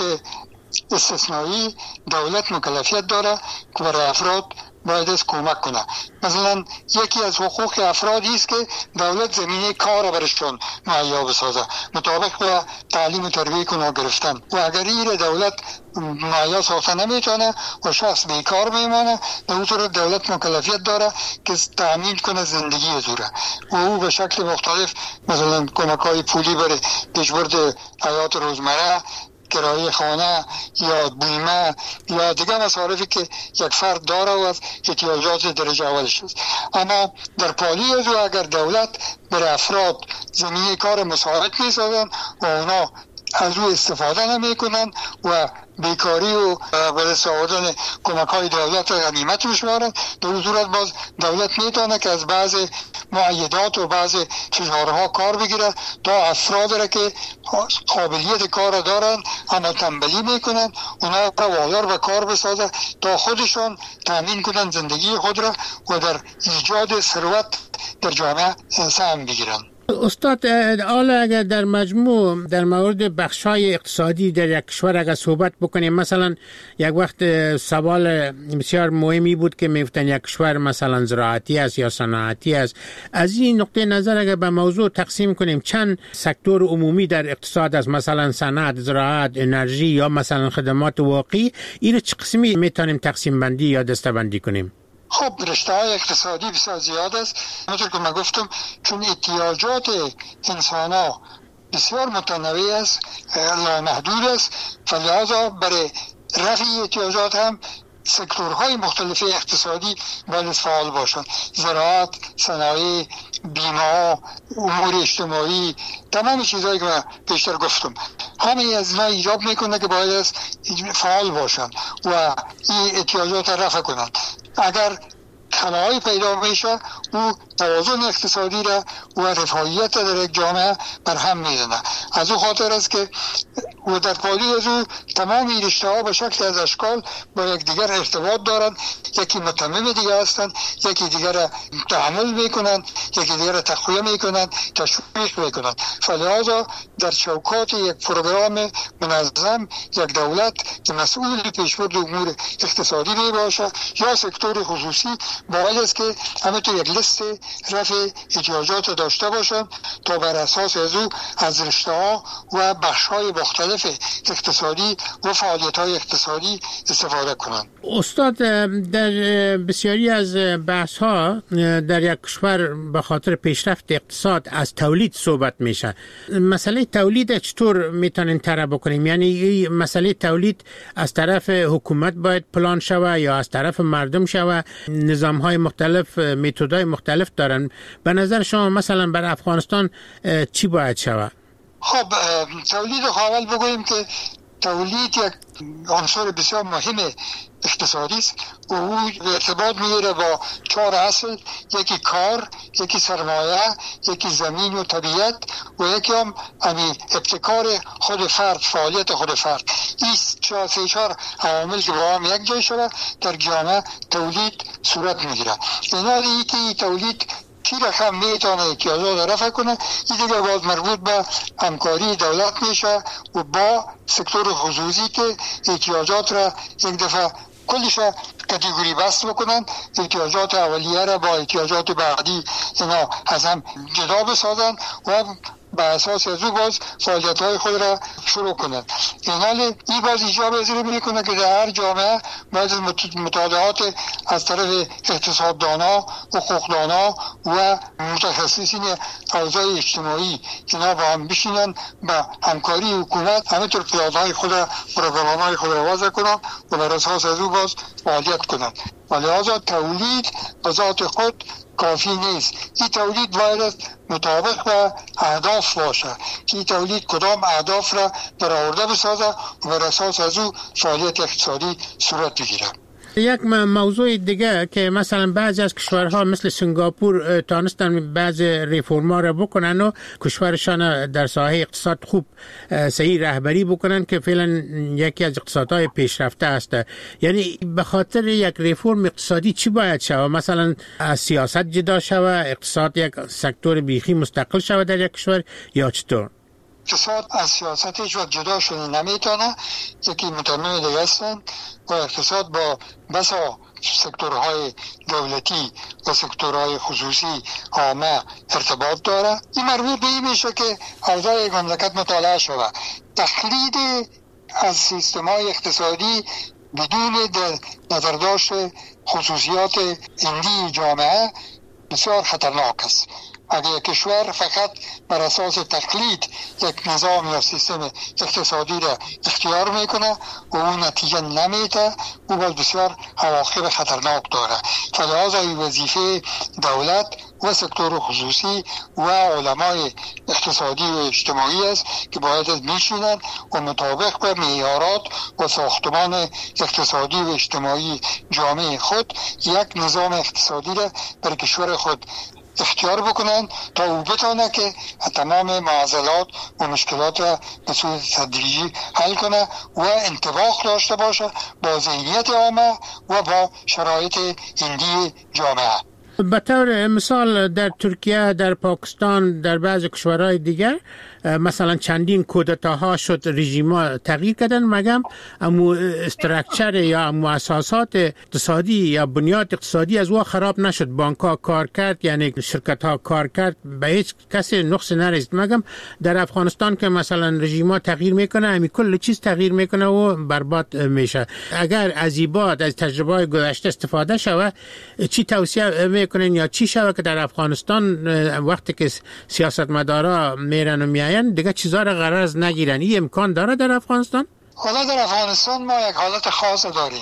استثنایی دولت مکلفیت داره که برای افراد باید از کمک کنه. مثلا یکی از حقوق افرادی است که دولت زمینه کار برشون مهیا بسازه مطابق با تعلیم و تربیه کنه گرفتن، و اگر این دولت مهیا ساخته نمیتونه و شخص بیکار میمانه، به اون صورت دولت مکلفیت داره که تامین کنه زندگی از او و او به شکل مختلف مثلا کمک‌های پولی برای پیشبرد حیات روزمره، کرایه خانه یا بیمه یا دیگر مصارفی که یک فرد داره و از احتیاجات درجه اولش است. اما در پالی از او اگر دولت برای افراد زمینه کار مساعد می‌سازن و اونا از او استفاده نمی کنن و بیکاری و به دست آوردن کمک های دولت غنیمت میشمارن، در اون صورت باز دولت میتونه که از بعض معایدات و بعض فشارها کار بگیره تا افراد را که قابلیت کار دارن اما تنبلی میکنن اونا را وادار به کار بسازه تا خودشون تامین کنن زندگی خود را و در ایجاد ثروت در جامعه سهم بگیرن. استاد، حالا اگر در مجموع در مورد بخش‌های اقتصادی در یک کشور اگر صحبت بکنیم، مثلا یک وقت سوال بسیار مهمی بود که می‌گفتن یک کشور مثلا زراعتی است یا صنعتی است. از این نقطه نظر اگر به موضوع تقسیم کنیم چند سکتور عمومی در اقتصاد است، مثلا صنعت، زراعت، انرژی یا مثلا خدمات واقعی، این چه قسمی میتونیم تقسیم بندی یا دسته‌بندی کنیم؟ خب رشته های اقتصادی بسیار زیاد است، همونطور که من گفتم چون احتیاجات انسان ها بسیار متنوع است، نامحدود است، فلذا برای رفع احتیاجات هم سکتورهای مختلف اقتصادی باید فعال باشند. زراعت، صنایع، بیمه، امور اجتماعی، تمام چیزهایی که من بیشتر گفتم همه از اینا ایجاب میکنه که باید فعال باشند و این احتیاجات رفع کنند. اگر خلایی پیدا میشه او توازن اقتصادی را و رفاهیت در یک جامعه بر هم میزنه. از او خاطر است که و در پالی از او تمام این رشته ها به شکل از اشکال با یک دیگر ارتباط دارند، یکی متمم دیگر هستند، یکی دیگر را تحمل میکنند، یکی دیگر را تقویه میکنند، تشویق میکنند. فلذا در چوکات یک پروگرام منظم یک دولت که مسئول پیشبرد امور اقتصادی می باشه یا سکتور خصوصی باید است که همینطور یک لیست رفع احتیاجات داشته باشند تا بر اساس از او از رشته ها و بخش های مختلف اقتصادی و فعالیت های اقتصادی استفاده کنند. استاد، در بسیاری از بحث ها در یک کشور به خاطر پیشرفت اقتصاد از تولید صحبت میشه. مسئله تولید چطور میتونین طرح بکنیم؟ یعنی مسئله تولید از طرف حکومت باید پلان شوه یا از طرف مردم شوه؟ نظام های مختلف، متدهای مختلف دارن. به نظر شما مثلا برای افغانستان چی باید شوه؟ خب تولید اول بگوییم که تولید یک عنصر بسیار مهم اقتصادی است و او ارتباط میگیره با چهار اصل: یکی کار، یکی سرمایه، یکی زمین و طبیعت و یکی هم امی ابتکار خود فرد، فعالیت خود فرد. این چهار سه چهار عوامل که با هم یک جای شده در جامعه تولید صورت میگیره. اینا ای که تولید چی رقم میتونه احتیاجات رفع کنه، این دیگه باز مربوط به همکاری دولت میشه و با سکتور خصوصی که احتیاجات را یک دفعه کلش کاتگوری بست بکنن، احتیاجات اولیه را با احتیاجات بعدی اینا از هم جدا بسازن و به اساس از او باز فعالیت های خود را شروع کنند. این حال این باز ایجاب ازره میکنه که در هر جامعه باید مطالعات از طرف اقتصاددانا، حقوقدانا و متخصصین اوضاع اجتماعی اینا با هم بشینن با همکاری حکومت همینطور پیادهای خود را، پروگرام‌های خود را وضع کنند و بر اساس از او باز فعالیت کنند. و لحاظا تولید به ذات خود کافی نیست. این تولید باید مطابق به اهداف باشه که این تولید کدام اهداف را برآورده بسازه و بر اساس از او فعالیت اقتصادی صورت بگیره. یک موضوع دیگه که مثلا بعضی از کشورها مثل سنگاپور تانستن بعضی ریفورما را بکنن و کشورشان در ساحه اقتصاد خوب صحیح رهبری بکنن که فعلا یکی از اقتصادهای پیشرفته است. یعنی به خاطر یک ریفورم اقتصادی چی باید شود؟ مثلا از سیاست جدا شود، اقتصاد یک سکتور بیخی مستقل شود در یک کشور یا چطور؟ اقتصاد از سیاست هیچ وقت جدا شده نمیتونه، یکی متنوع دیگه هستن و اقتصاد با بسا سکتورهای دولتی و سکتورهای خصوصی عامه ارتباط داره. این مربوط به این میشه که اوضاع یک مملکت مطالعه شود. تقلید از سیستم‌های اقتصادی بدون نظرداشت خصوصیات عمده جامعه بسیار خطرناک است. اگر کشور فقط بر اساس تقلید یک نظام یا سیستم اقتصادی را اختیار میکنه و اون نتیجه نمیده، او باز بسیار عواقب خطرناک داره. فلحاظا این وظیفه دولت و سکتور خصوصی و علمای اقتصادی و اجتماعی است که باید میشینن و مطابق به معیارات و ساختمان اقتصادی و اجتماعی جامعه خود یک نظام اقتصادی را بر کشور خود اختیار بکنن تا او بتونه که تمام معضلات و مشکلات را به صورت تدریجی حل کنه و انطباق داشته باشه با ذهنیت عامه و با شرایط عمده جامعه. به طور مثال در ترکیه، در پاکستان، در بعضی کشورهای دیگر مثلا چندین کودتاها شد، رژیم‌ها تغییر کردن، مگم امو استراکچر یا امو اساسات اقتصادی یا بنیاد اقتصادی از او خراب نشد. بانک‌ها کار کرد، یعنی شرکت‌ها کار کرد، به هیچ کسی نقص نرسید. مگم در افغانستان که مثلا رژیم‌ها تغییر میکنه، همین کل چیز تغییر میکنه و برباد میشه. اگر از ایباد از تجربه‌های گذشته استفاده شود، چی توصیه میکنین یا چی شود که در افغانستان وقتی که سیاستمدارا میرن و میاین دیگه چیزا را غرض نگیرن؟ این امکان داره در افغانستان؟ حالا در افغانستان ما یک حالت خاص داریم.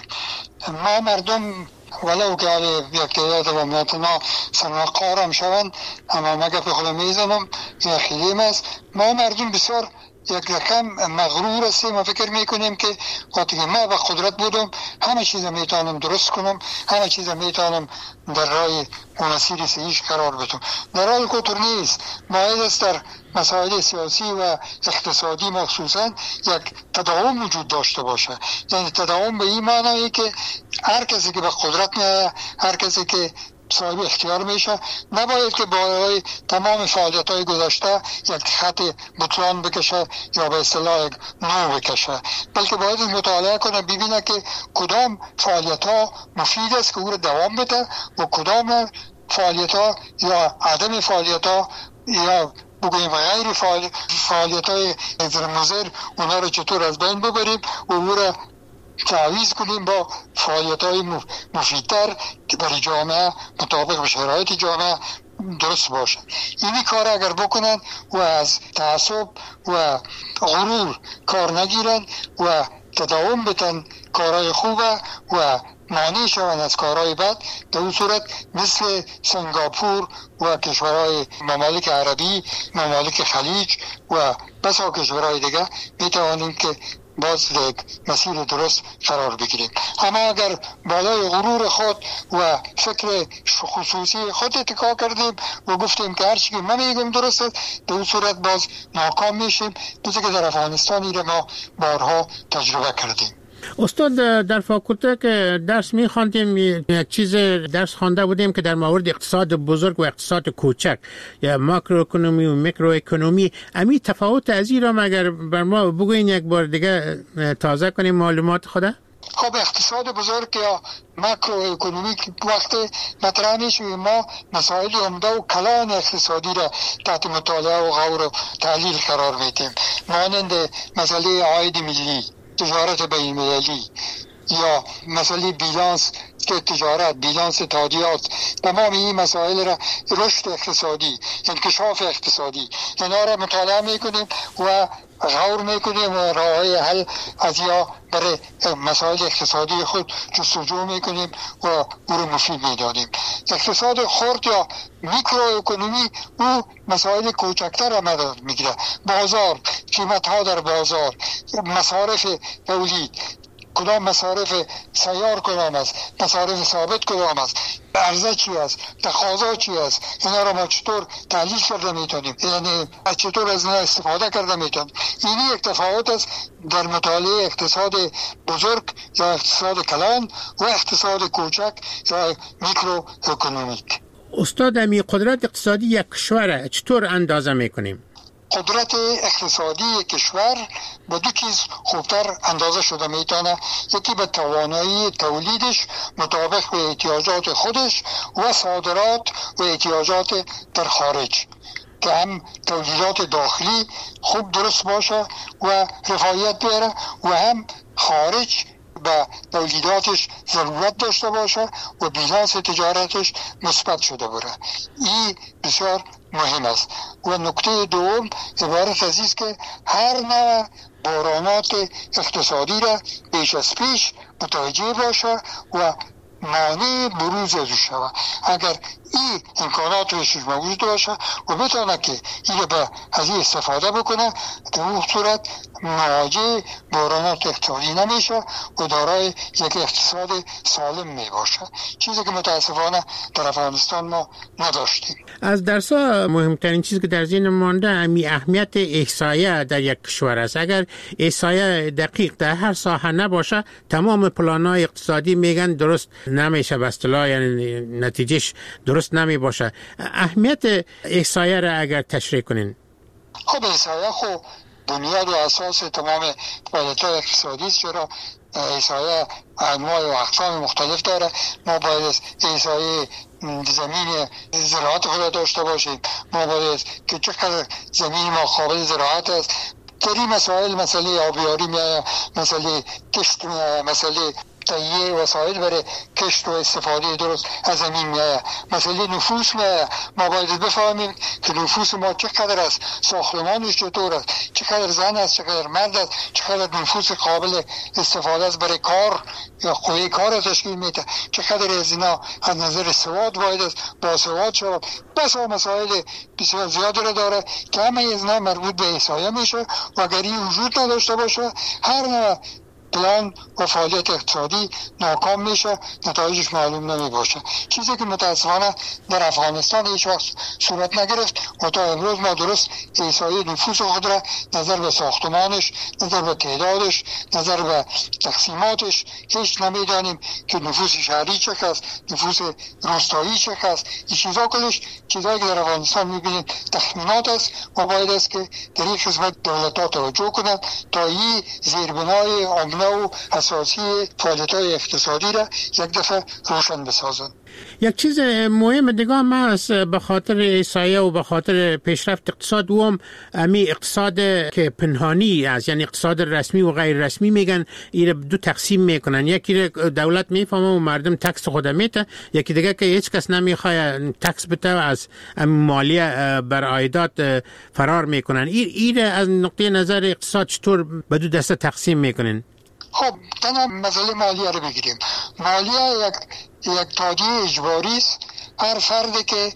ما مردم ولو که یک تعداد و متنا سرمایه‌خوار هم شوند، اما مگه به خود میزنم این خیلیم است. ما مردم بسیار یک رقم مغرور هستیم و فکر میکنیم که وقتی که ما به قدرت بودم همه چیز میتونم درست کنم، همه چیز میتونم در راه و مسیر صحیح قرار بدم. در حال که طور نیست. باید است در مسائل سیاسی و اقتصادی مخصوصا یک تداوم وجود داشته باشه. یعنی تداوم به این معنی که هر کسی که به قدرت میاد، هر کسی که صاحب اختیار میشه، نباید که با تمام فعالیت های گذشته یک خط بطلان بکشه یا به اصطلاح نو بکشه، بلکه باید مطالعه کنه ببینه که کدام فعالیت ها مفید است که او را دوام بده و کدام فعالیت ها یا عدم فعالیت ها یا بگوییم غیر فعالیت های مضر اونا رو چطور از بین ببریم و او را تعویض کنیم با فعالیت های مفیدتر که برای جامعه مطابق به شرایط جامعه درست باشه. اینی کار اگر بکنن و از تعصب و غرور کار نگیرن و تداوم بتن کارهای خوبه و معنی شوند از کارهای بد، در اون صورت مثل سنگاپور و کشورهای ممالک عربی، ممالک خلیج و بسا کشورهای دیگه میتوانیم که باز یک مسیر درست قرار بگیریم. اما اگر بالای غرور خود و فکر خصوصی خود اتکا کردیم و گفتیم که هر چی که من میگم درست است، در اون صورت باز ناکام میشیم، مثل که در افغانستانی را ما بارها تجربه کردیم. استاد در فاکولته که درس می‌خواندیم یک چیز درس خوانده بودیم که در مورد اقتصاد بزرگ و اقتصاد کوچک یا ماکرو اکونومی و میکرو اکونومی، امی تفاوت از این را مگر بر ما بگوین یک بار دیگه تازه کنیم معلومات خود؟ خب اقتصاد بزرگ یا ماکرو اکونومی وقت مطرح میشه ما مسائل عمده و کلان اقتصادی را تحت مطالعه و غور و تحلیل قرار میدیم، مانند مسئله عاید ملی، تجارت بین المللی یا مسئله بیلانس که تجارت، بیلانس تادیات، تمام این مسائل را رشد اقتصادی، انکشاف اقتصادی، اینا را مطالعه میکنیم و غور میکنیم و راههای حل از یا برای مسائل اقتصادی خود جستجو میکنیم و او را مفید میدانیم. اقتصاد خرد یا میکرو اکونومی او مسائل کوچکتر را مدد میگیره، بازار، قیمت ها در بازار، مصارف تولید، کدام مصارف سیار کدام است، مصارف ثابت کدام است، عرضه چی است، تقاضا چی است، اینا را ما چطور تحلیل کرده میتونیم، یعنی چطور از اینا استفاده کرده میتونیم. این یک تفاوت است در مطالعه اقتصاد بزرگ یا اقتصاد کلان و اقتصاد کوچک یا میکرو اکونومیک. استاد امی قدرت اقتصادی یک کشور چطور اندازه میکنیم؟ قدرت اقتصادی کشور به دو چیز خوبتر اندازه شده میتونه، یکی به توانایی تولیدش مطابق به احتیاجات خودش و صادرات و احتیاجات در خارج، که هم تولیدات داخلی خوب درست باشه و رفاهیت بیاره و هم خارج به تولیداتش ضرورت داشته باشه و بیلانس تجارتش مثبت شده بره. این بسیار مهم است. و نکته دوم عبارت از است که هر نوع بحرانات اقتصادی را پیش از پیش متوجه باشه و مانع بروز ازش شود. اگر این امکانات روش موجود باشه و بتونه که این به از این استفاده بکنه، در اون صورت مواجه بحرانات اقتصادی نمیشه و دارای یک اقتصاد سالم می باشه، چیزی که متاسفانه در افغانستان ما نداشتیم. از درس‌ها مهمترین چیزی که در ذهن مانده امی اهمیت احصایه در یک کشور است. اگر احصایه دقیق در هر ساحه نباشه، تمام پلان‌های اقتصادی میگن درست نمیشه، به اصطلاح یعنی نتیجهش درست نمی باشه. اهمیت احصایه را اگر تشریح کنین. خب احصایه خب بنیاد و اساس تمام فعالیت‌های اقتصادی است، چرا احصایه انواع و اقسام مختلف داره. ما باید احصایه زمین زراعت خود داشته باشیم، ما باید که چقدر زمین ما قابل زراعت است. در این مسائل مسئله آبیاری میاد، مسئله کشت میاد، مسئله تهیه وسایل برای کشت و استفاده درست از زمین میاد، مسئله نفوس میاد. ما باید بفهمیم که نفوس ما چقدر است، ساختمانش چطور است، چقدر زن است، چقدر مرد است، چقدر نفوس قابل استفاده است برای کار یا قوه کار تشکیل میده، چقدر از اینا از نظر سواد باید است با سواد شود. بس مسائل بسیار زیادی را داره که همه از اینا مربوط به احصایه میشه و اگر این وجود نداشته باشه هر نوع پلان و فعالیت اقتصادی ناکام میشه، نتایجش معلوم نمی باشه. چیزی که متاسفانه در افغانستان هیچ وقت صورت نگرفت و تا امروز ما درست احصایه نفوس خود را نظر به ساختمانش، نظر به تعدادش، نظر به تقسیماتش هیچ نمیدانیم که نفوس شهری چه هست، نفوس روستایی چه هست. این چیزا کلش چیزایی که در افغانستان میبینیم تخمینات است و باید است که در این خدمت دولت‌ها توجه کنند تا این زیربنای عامه و اساسی فعالیت‌های اقتصادی را یک دفعه روشن بسازند. یک چیز مهم دیگه هم هست به خاطر احصایه و به خاطر پیشرفت اقتصاد و هم امی اقتصاد که پنهانی است، یعنی اقتصاد رسمی و غیر رسمی میگن، این دو تقسیم میکنن. یکی دولت میفهمه و مردم تکس خود میته، یکی دیگه که هیچ کس نمیخواد تکس بده و از مالیه بر عایدات فرار میکنن. این این از نقطه نظر اقتصاد چطور به دو دسته تقسیم میکنن؟ خب تنها مسئله مالیه رو بگیریم. مالیه یک یک تادیه اجباری است. هر فردی که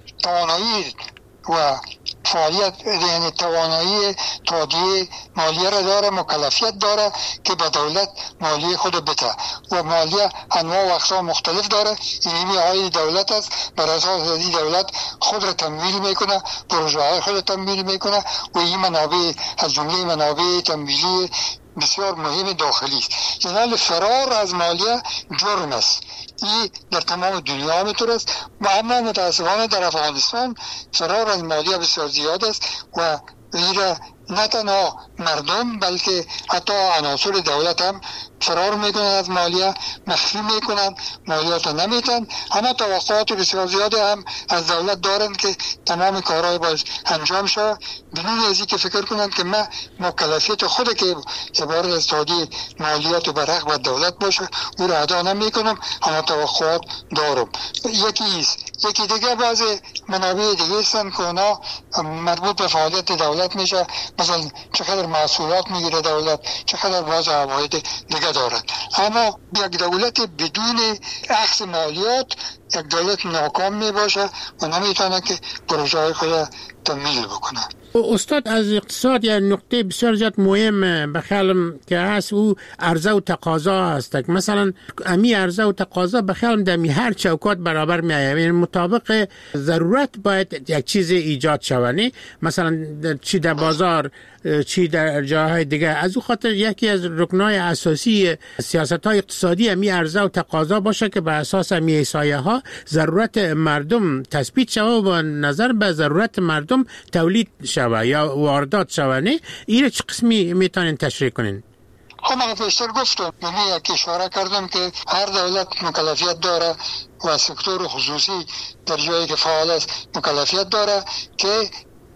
توانایی و فعالیت یعنی توانایی تادیه مالیه را داره، مکلفیت داره که به دولت مالیه خود بده و مالیه انواع و اقسام مختلف داره. این های دولت است، بر اساس این دولت خود را تمویل میکنه، پروژه های خود را تمویل میکنه و این منابع از جمله منابع تمویلی بسیار مهم داخلی است. جنال فرار از مالیه جرم است. این در تمام دنیا همینطور است و اما متاسفانه در افغانستان فرار از مالیه بسیار زیاد است و این نه تنها مردم بلکه حتی عناصر دولت هم فرار میکنن از مالیه، مخفی میکنن، مالیات نمیتن. اما توقعات بسیار زیاده هم از دولت دارن که تمام کارهای باید انجام شود بدون از اینکه فکر کنن که من مکلفیت خود که عبارت از تادیه مالیات و برحق و دولت باشه او را ادا نمیکنم، اما توقعات دارم. یکی است. یکی دیگه بعض منابع دیگه هستن که اونا مربوط به فعالیت دولت میشه، مثلا چقدر محصولات میگیره دولت، چقدر بعض عواید دیگه دارد. اما یک دولت بدون اخذ مالیات یک دولت ناکام میباشه و نمیتونه که پروژه های خود تمویل بکنه. استاد از اقتصاد یا نقطه بسیار زیاد مهم به خیالم که هست او عرضه و تقاضا هست. مثلا امی عرضه و تقاضا به خیالم در هر چوکات برابر می آید، یعنی مطابق ضرورت باید یک چیز ایجاد شود، مثلا چی در بازار چی در جاهای دیگه. از او خاطر یکی از رکنای اساسی سیاست‌های اقتصادی امی عرضه و تقاضا باشه که به اساس امی احصایه ها ضرورت مردم تثبیت شود و نظر به ضرورت مردم تولید شود یا واردات شود. نه این چه قسمی میتونین تشریح کنین؟ خب من پیشتر گفتم، یعنی یک اشاره کردم که هر دولت مکلفیت داره و سکتور خصوصی در جایی که فعال است مکلفیت داره که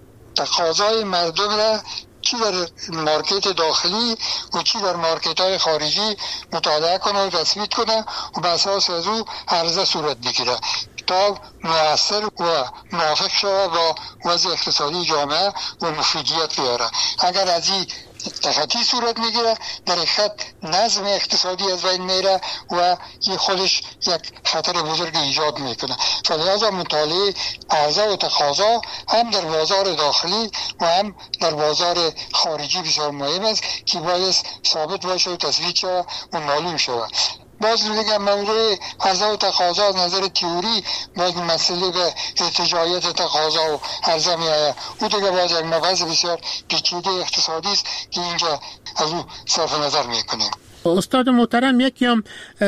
تقاضای مردم را چی در مارکت داخلی و چی در مارکت های خارجی مطالعه کنه و تثبیت کنه و به اساس از او عرضه صورت بگیره تا مؤثر و موافق شود با وضع اقتصادی جامعه و مفیدیت بیاره. اگر از این تخطی صورت میگیره در حقیقت نظم اقتصادی از بین میره و این خودش یک خطر بزرگ ایجاد میکنه. فلذا مطالعه عرضه و تقاضا هم در بازار داخلی و هم در بازار خارجی بسیار مهم است که باید ثابت باشه و تثبیت شود و معلوم شود. باز دیگه موضوع عرضه و تقاضا از نظر تئوری باز مسئله به ارتجاعیت تقاضا و عرضه می آید. او دیگه باز یک مبحث بسیار پیچیده اقتصادی است که اینجا از او صرف نظر می کنیم. استاد محترم، یکی هم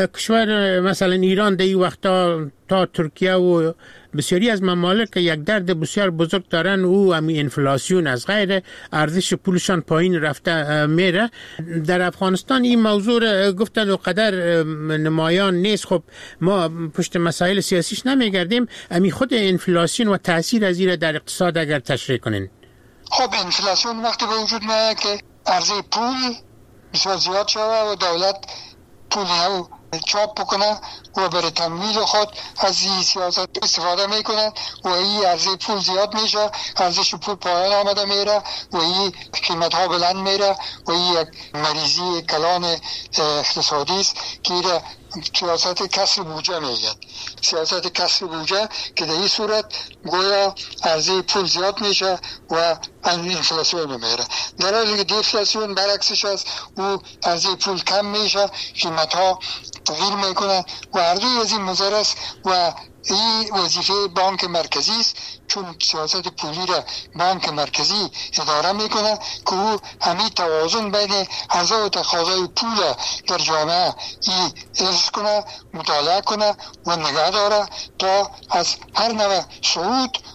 کشور مثلا ایران در این وقتا تا ترکیه و بسیاری از ممالک یک درد بسیار بزرگ دارن، او همی انفلاسیون از غیر ارزش پولشان پایین رفته میره. در افغانستان این موضوع گفتن و قدر نمایان نیست. خب ما پشت مسائل سیاسیش نمیگردیم، همی خود انفلاسیون و تاثیر از این در اقتصاد اگر تشریح کنین. خب انفلاسیون وقتی به وجود میاد که عرضه پول بسیار زیاد شده و دولت پول نو چاپ بکنه و برای تمویل خود از این سیاست استفاده میکنه و این عرضه پول زیاد میشه، ارزش پول پایین آمده میره و این قیمت ها بلند میره و این یک مریضی کلان اقتصادی است که سیاست کسر بودجه میگن. سیاست کسر بودجه که در این صورت گویا عرضه پول زیاد میشه و انفلاسیون میره، در حالی که دیفلاسیون برعکسش است، او عرضه پول کم میشه، قیمت ها تغییر میکنه و هر دوی از این مضر است و این وظیفه بانک مرکزی است، چون سیاست پولی را بانک مرکزی اداره میکنه که او همین توازن بین عرضه و تقاضای پول در جامعه ای حفظ کنه، مطالعه کنه و نگاه داره تا از هر نوع صعود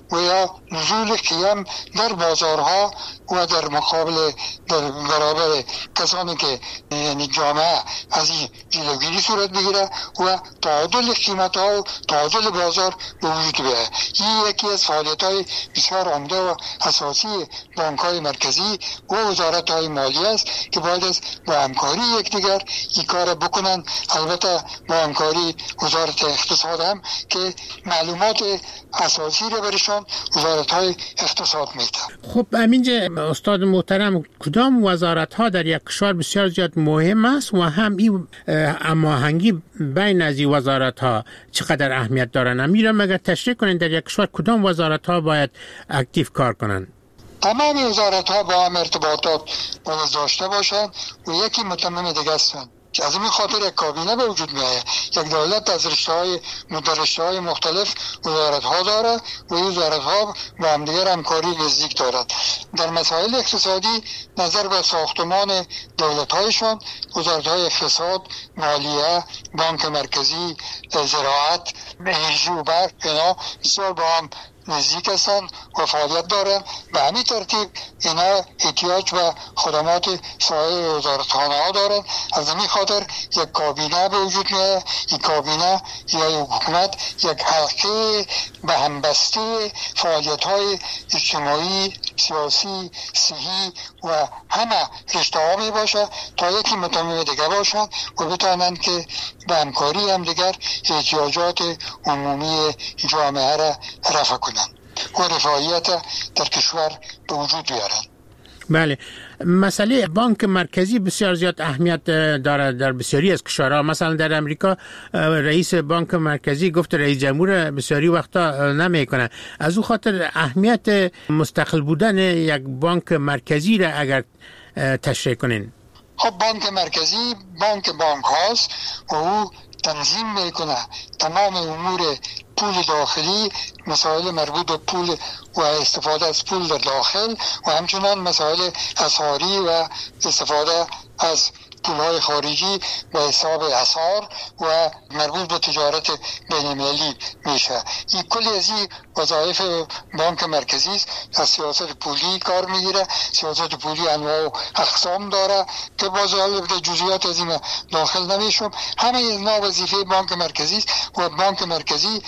و یا نزول قیم در بازارها و در مقابل در برابر کسانی که یعنی جامعه از این جلوگیری صورت بگیره و تعادل قیمت ها و تعادل بازار به وجود بیاید. این یکی از فعالیت های بسیار عمده و اساسی بانک های مرکزی و وزارت های مالی است که باید از با همکاری یکدیگر این کار بکنن. البته با همکاری وزارت اقتصاد هم که معلومات اساسی رو برشان وزارت های اقتصاد میده. خب همینجا استاد محترم، کدام وزارت ها در یک کشور بسیار زیاد مهم است و هم این هماهنگی بین از این وزارت ها چقدر اهمیت دارن؟ امیرا مگر تشریح کنین در یک کشور کدام وزارت ها باید اکتیو کار کنن؟ تمام وزارت ها با هم ارتباطات باید داشته باشند و یکی متمم دیگه هستند. از این خاطر یک کابینه به وجود می آید. یک دولت از رشته های رشته های مختلف وزارت ها داره و این وزارت ها با هم دیگر همکاری نزدیک دارد. در مسائل اقتصادی نظر به ساختمان دولت هایشان وزارت های اقتصاد، مالیه، بانک مرکزی، زراعت، انرژی و برق اینا بسیار با هم نزدیک هستند و فعالیت دارند. به همین ترتیب اینا احتیاج و خدمات سایر وزارتخانه ها دارند. از همین خاطر یک کابینه به وجود میاد. این کابینه یا یک حکومت یک حلقه به همبسته فعالیت های اجتماعی، سیاسی، صحی و همه رشته ها می باشه تا یکی متمم دیگر باشند و بتوانند که به همکاری هم دیگر احتیاجات عمومی جامعه را رفع کنند و رفاهیت در کشور به وجود بیارن. بله، مسئله بانک مرکزی بسیار زیاد اهمیت دارد در بسیاری از کشورها. مثلا در امریکا رئیس بانک مرکزی گفت رئیس جمهور بسیاری وقتا نمیکنه. از او خاطر اهمیت مستقل بودن یک بانک مرکزی را اگر تشریح کنین. خب بانک مرکزی بانک بانک هاست و او تنظیم میکنه تمام امور پول داخلی، مسائل مربوط به پول و استفاده از پول در داخل و همچنان مسائل اسعاری و استفاده از پولهای خارجی و حساب اسعار و مربوط به تجارت بین‌المللی میشه. این کلی از این وظایف بانک مرکزی است. از سیاست پولی کار میگیره. سیاست پولی انواع و اقسام داره که باز البته جزئیات از این داخل نمیشم. همه اینا وظیفه بانک مرکزی است و بانک مرکزی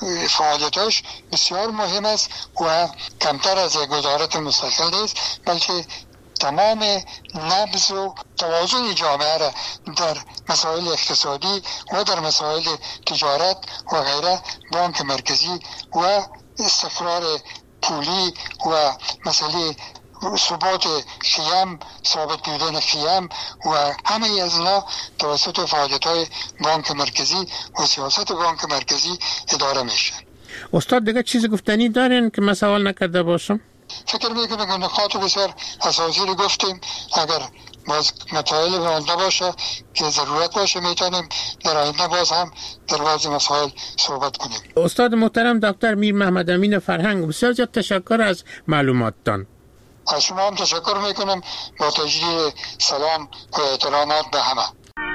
فعالیتاش بسیار مهم است و کمتر از یک وزارت مستقل نیست، بلکه تمام نبض و توازن جامعه را در مسائل اقتصادی و در مسائل تجارت و غیره بانک مرکزی و استقرار پولی و مسئله ثبات خیم، ثابت بودن خیم و همه از اینا توسط فعالیت‌های بانک مرکزی و سیاست بانک مرکزی اداره میشه. استاد دیگه چیز گفتنی دارین که من سوال نکرده باشم؟ فکر میکنم که نکات بسیار اساسی رو گفتیم. اگر باز مسائل مانده باشه که ضرورت باشه میتونیم در آینده باز هم در بعضی مسائل صحبت کنیم. استاد محترم دکتر میر محمد امین فرهنگ، بسیار زیاد تشکر از معلوماتتان. از شما هم تشکر میکنم. با تجدید سلام و احترامات به همه.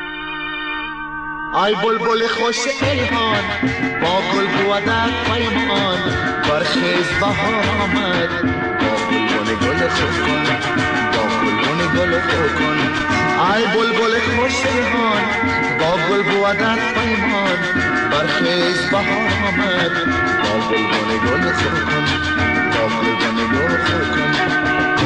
آی بلبل خوش الهان با گل بودت پیمان برخیز بهار آمد با گلبن گل خود کن با گلبن گل خود کن. آی بلبل خوش الهان با گل بودت پیمان برخیز بهار آمد با گلبن گل خود کن با گلبن گل خود کن.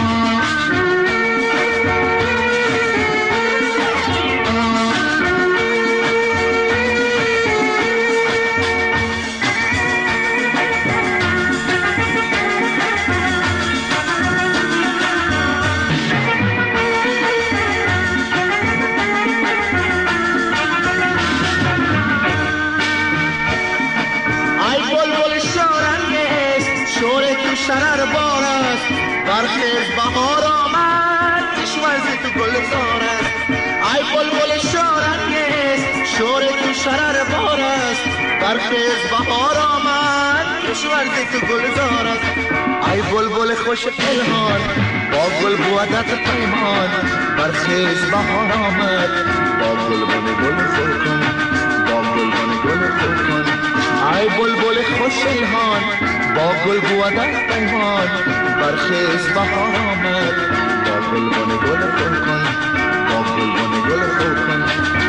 شرر بار است برخیز بهار آمد کشور تو گلزار است. ای بلبل شارنگیز شور تو شرر بار است برخیز بهار آمد کشور تو گلزار است. ای بلبل خوش الهان با گل بودت پیمان برخیز بهار آمد با گلبن گل خود کن با گلبن گل خود کن. ای بلبل خوش الهان با گل بودن پیمان برخیز بهار آمد با گلبن گل خود کن با گلبن گل خود کن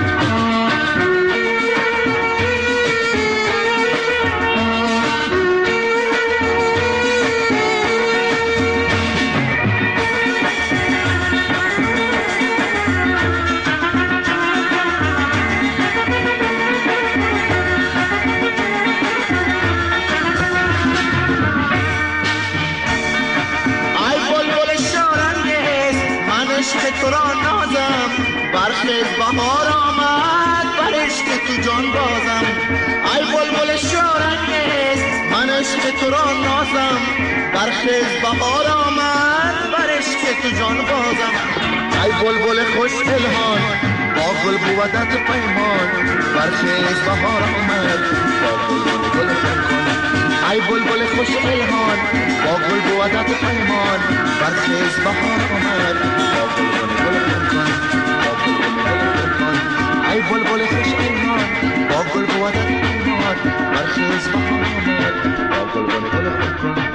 تو را نازم برخیز بهار آمد بر عشق تو جان بازم ای بلبل شورانگیز من عشق تو را نازم برخیز بهار آمد بر عشق تو جان بازم ای بلبل خوش الهان با گل بودت پیمان برخیز بهار آمد با گلبن گل خود کن ای بلبل خوش الهان با گل بودت پیمان برخیز بهار آمد با گلبن گل خود کن با گلبن گل خود کن ای بلبل خوش الهان با گل بودت پیمان برخیز بهار آمد با گلبن گل خود کن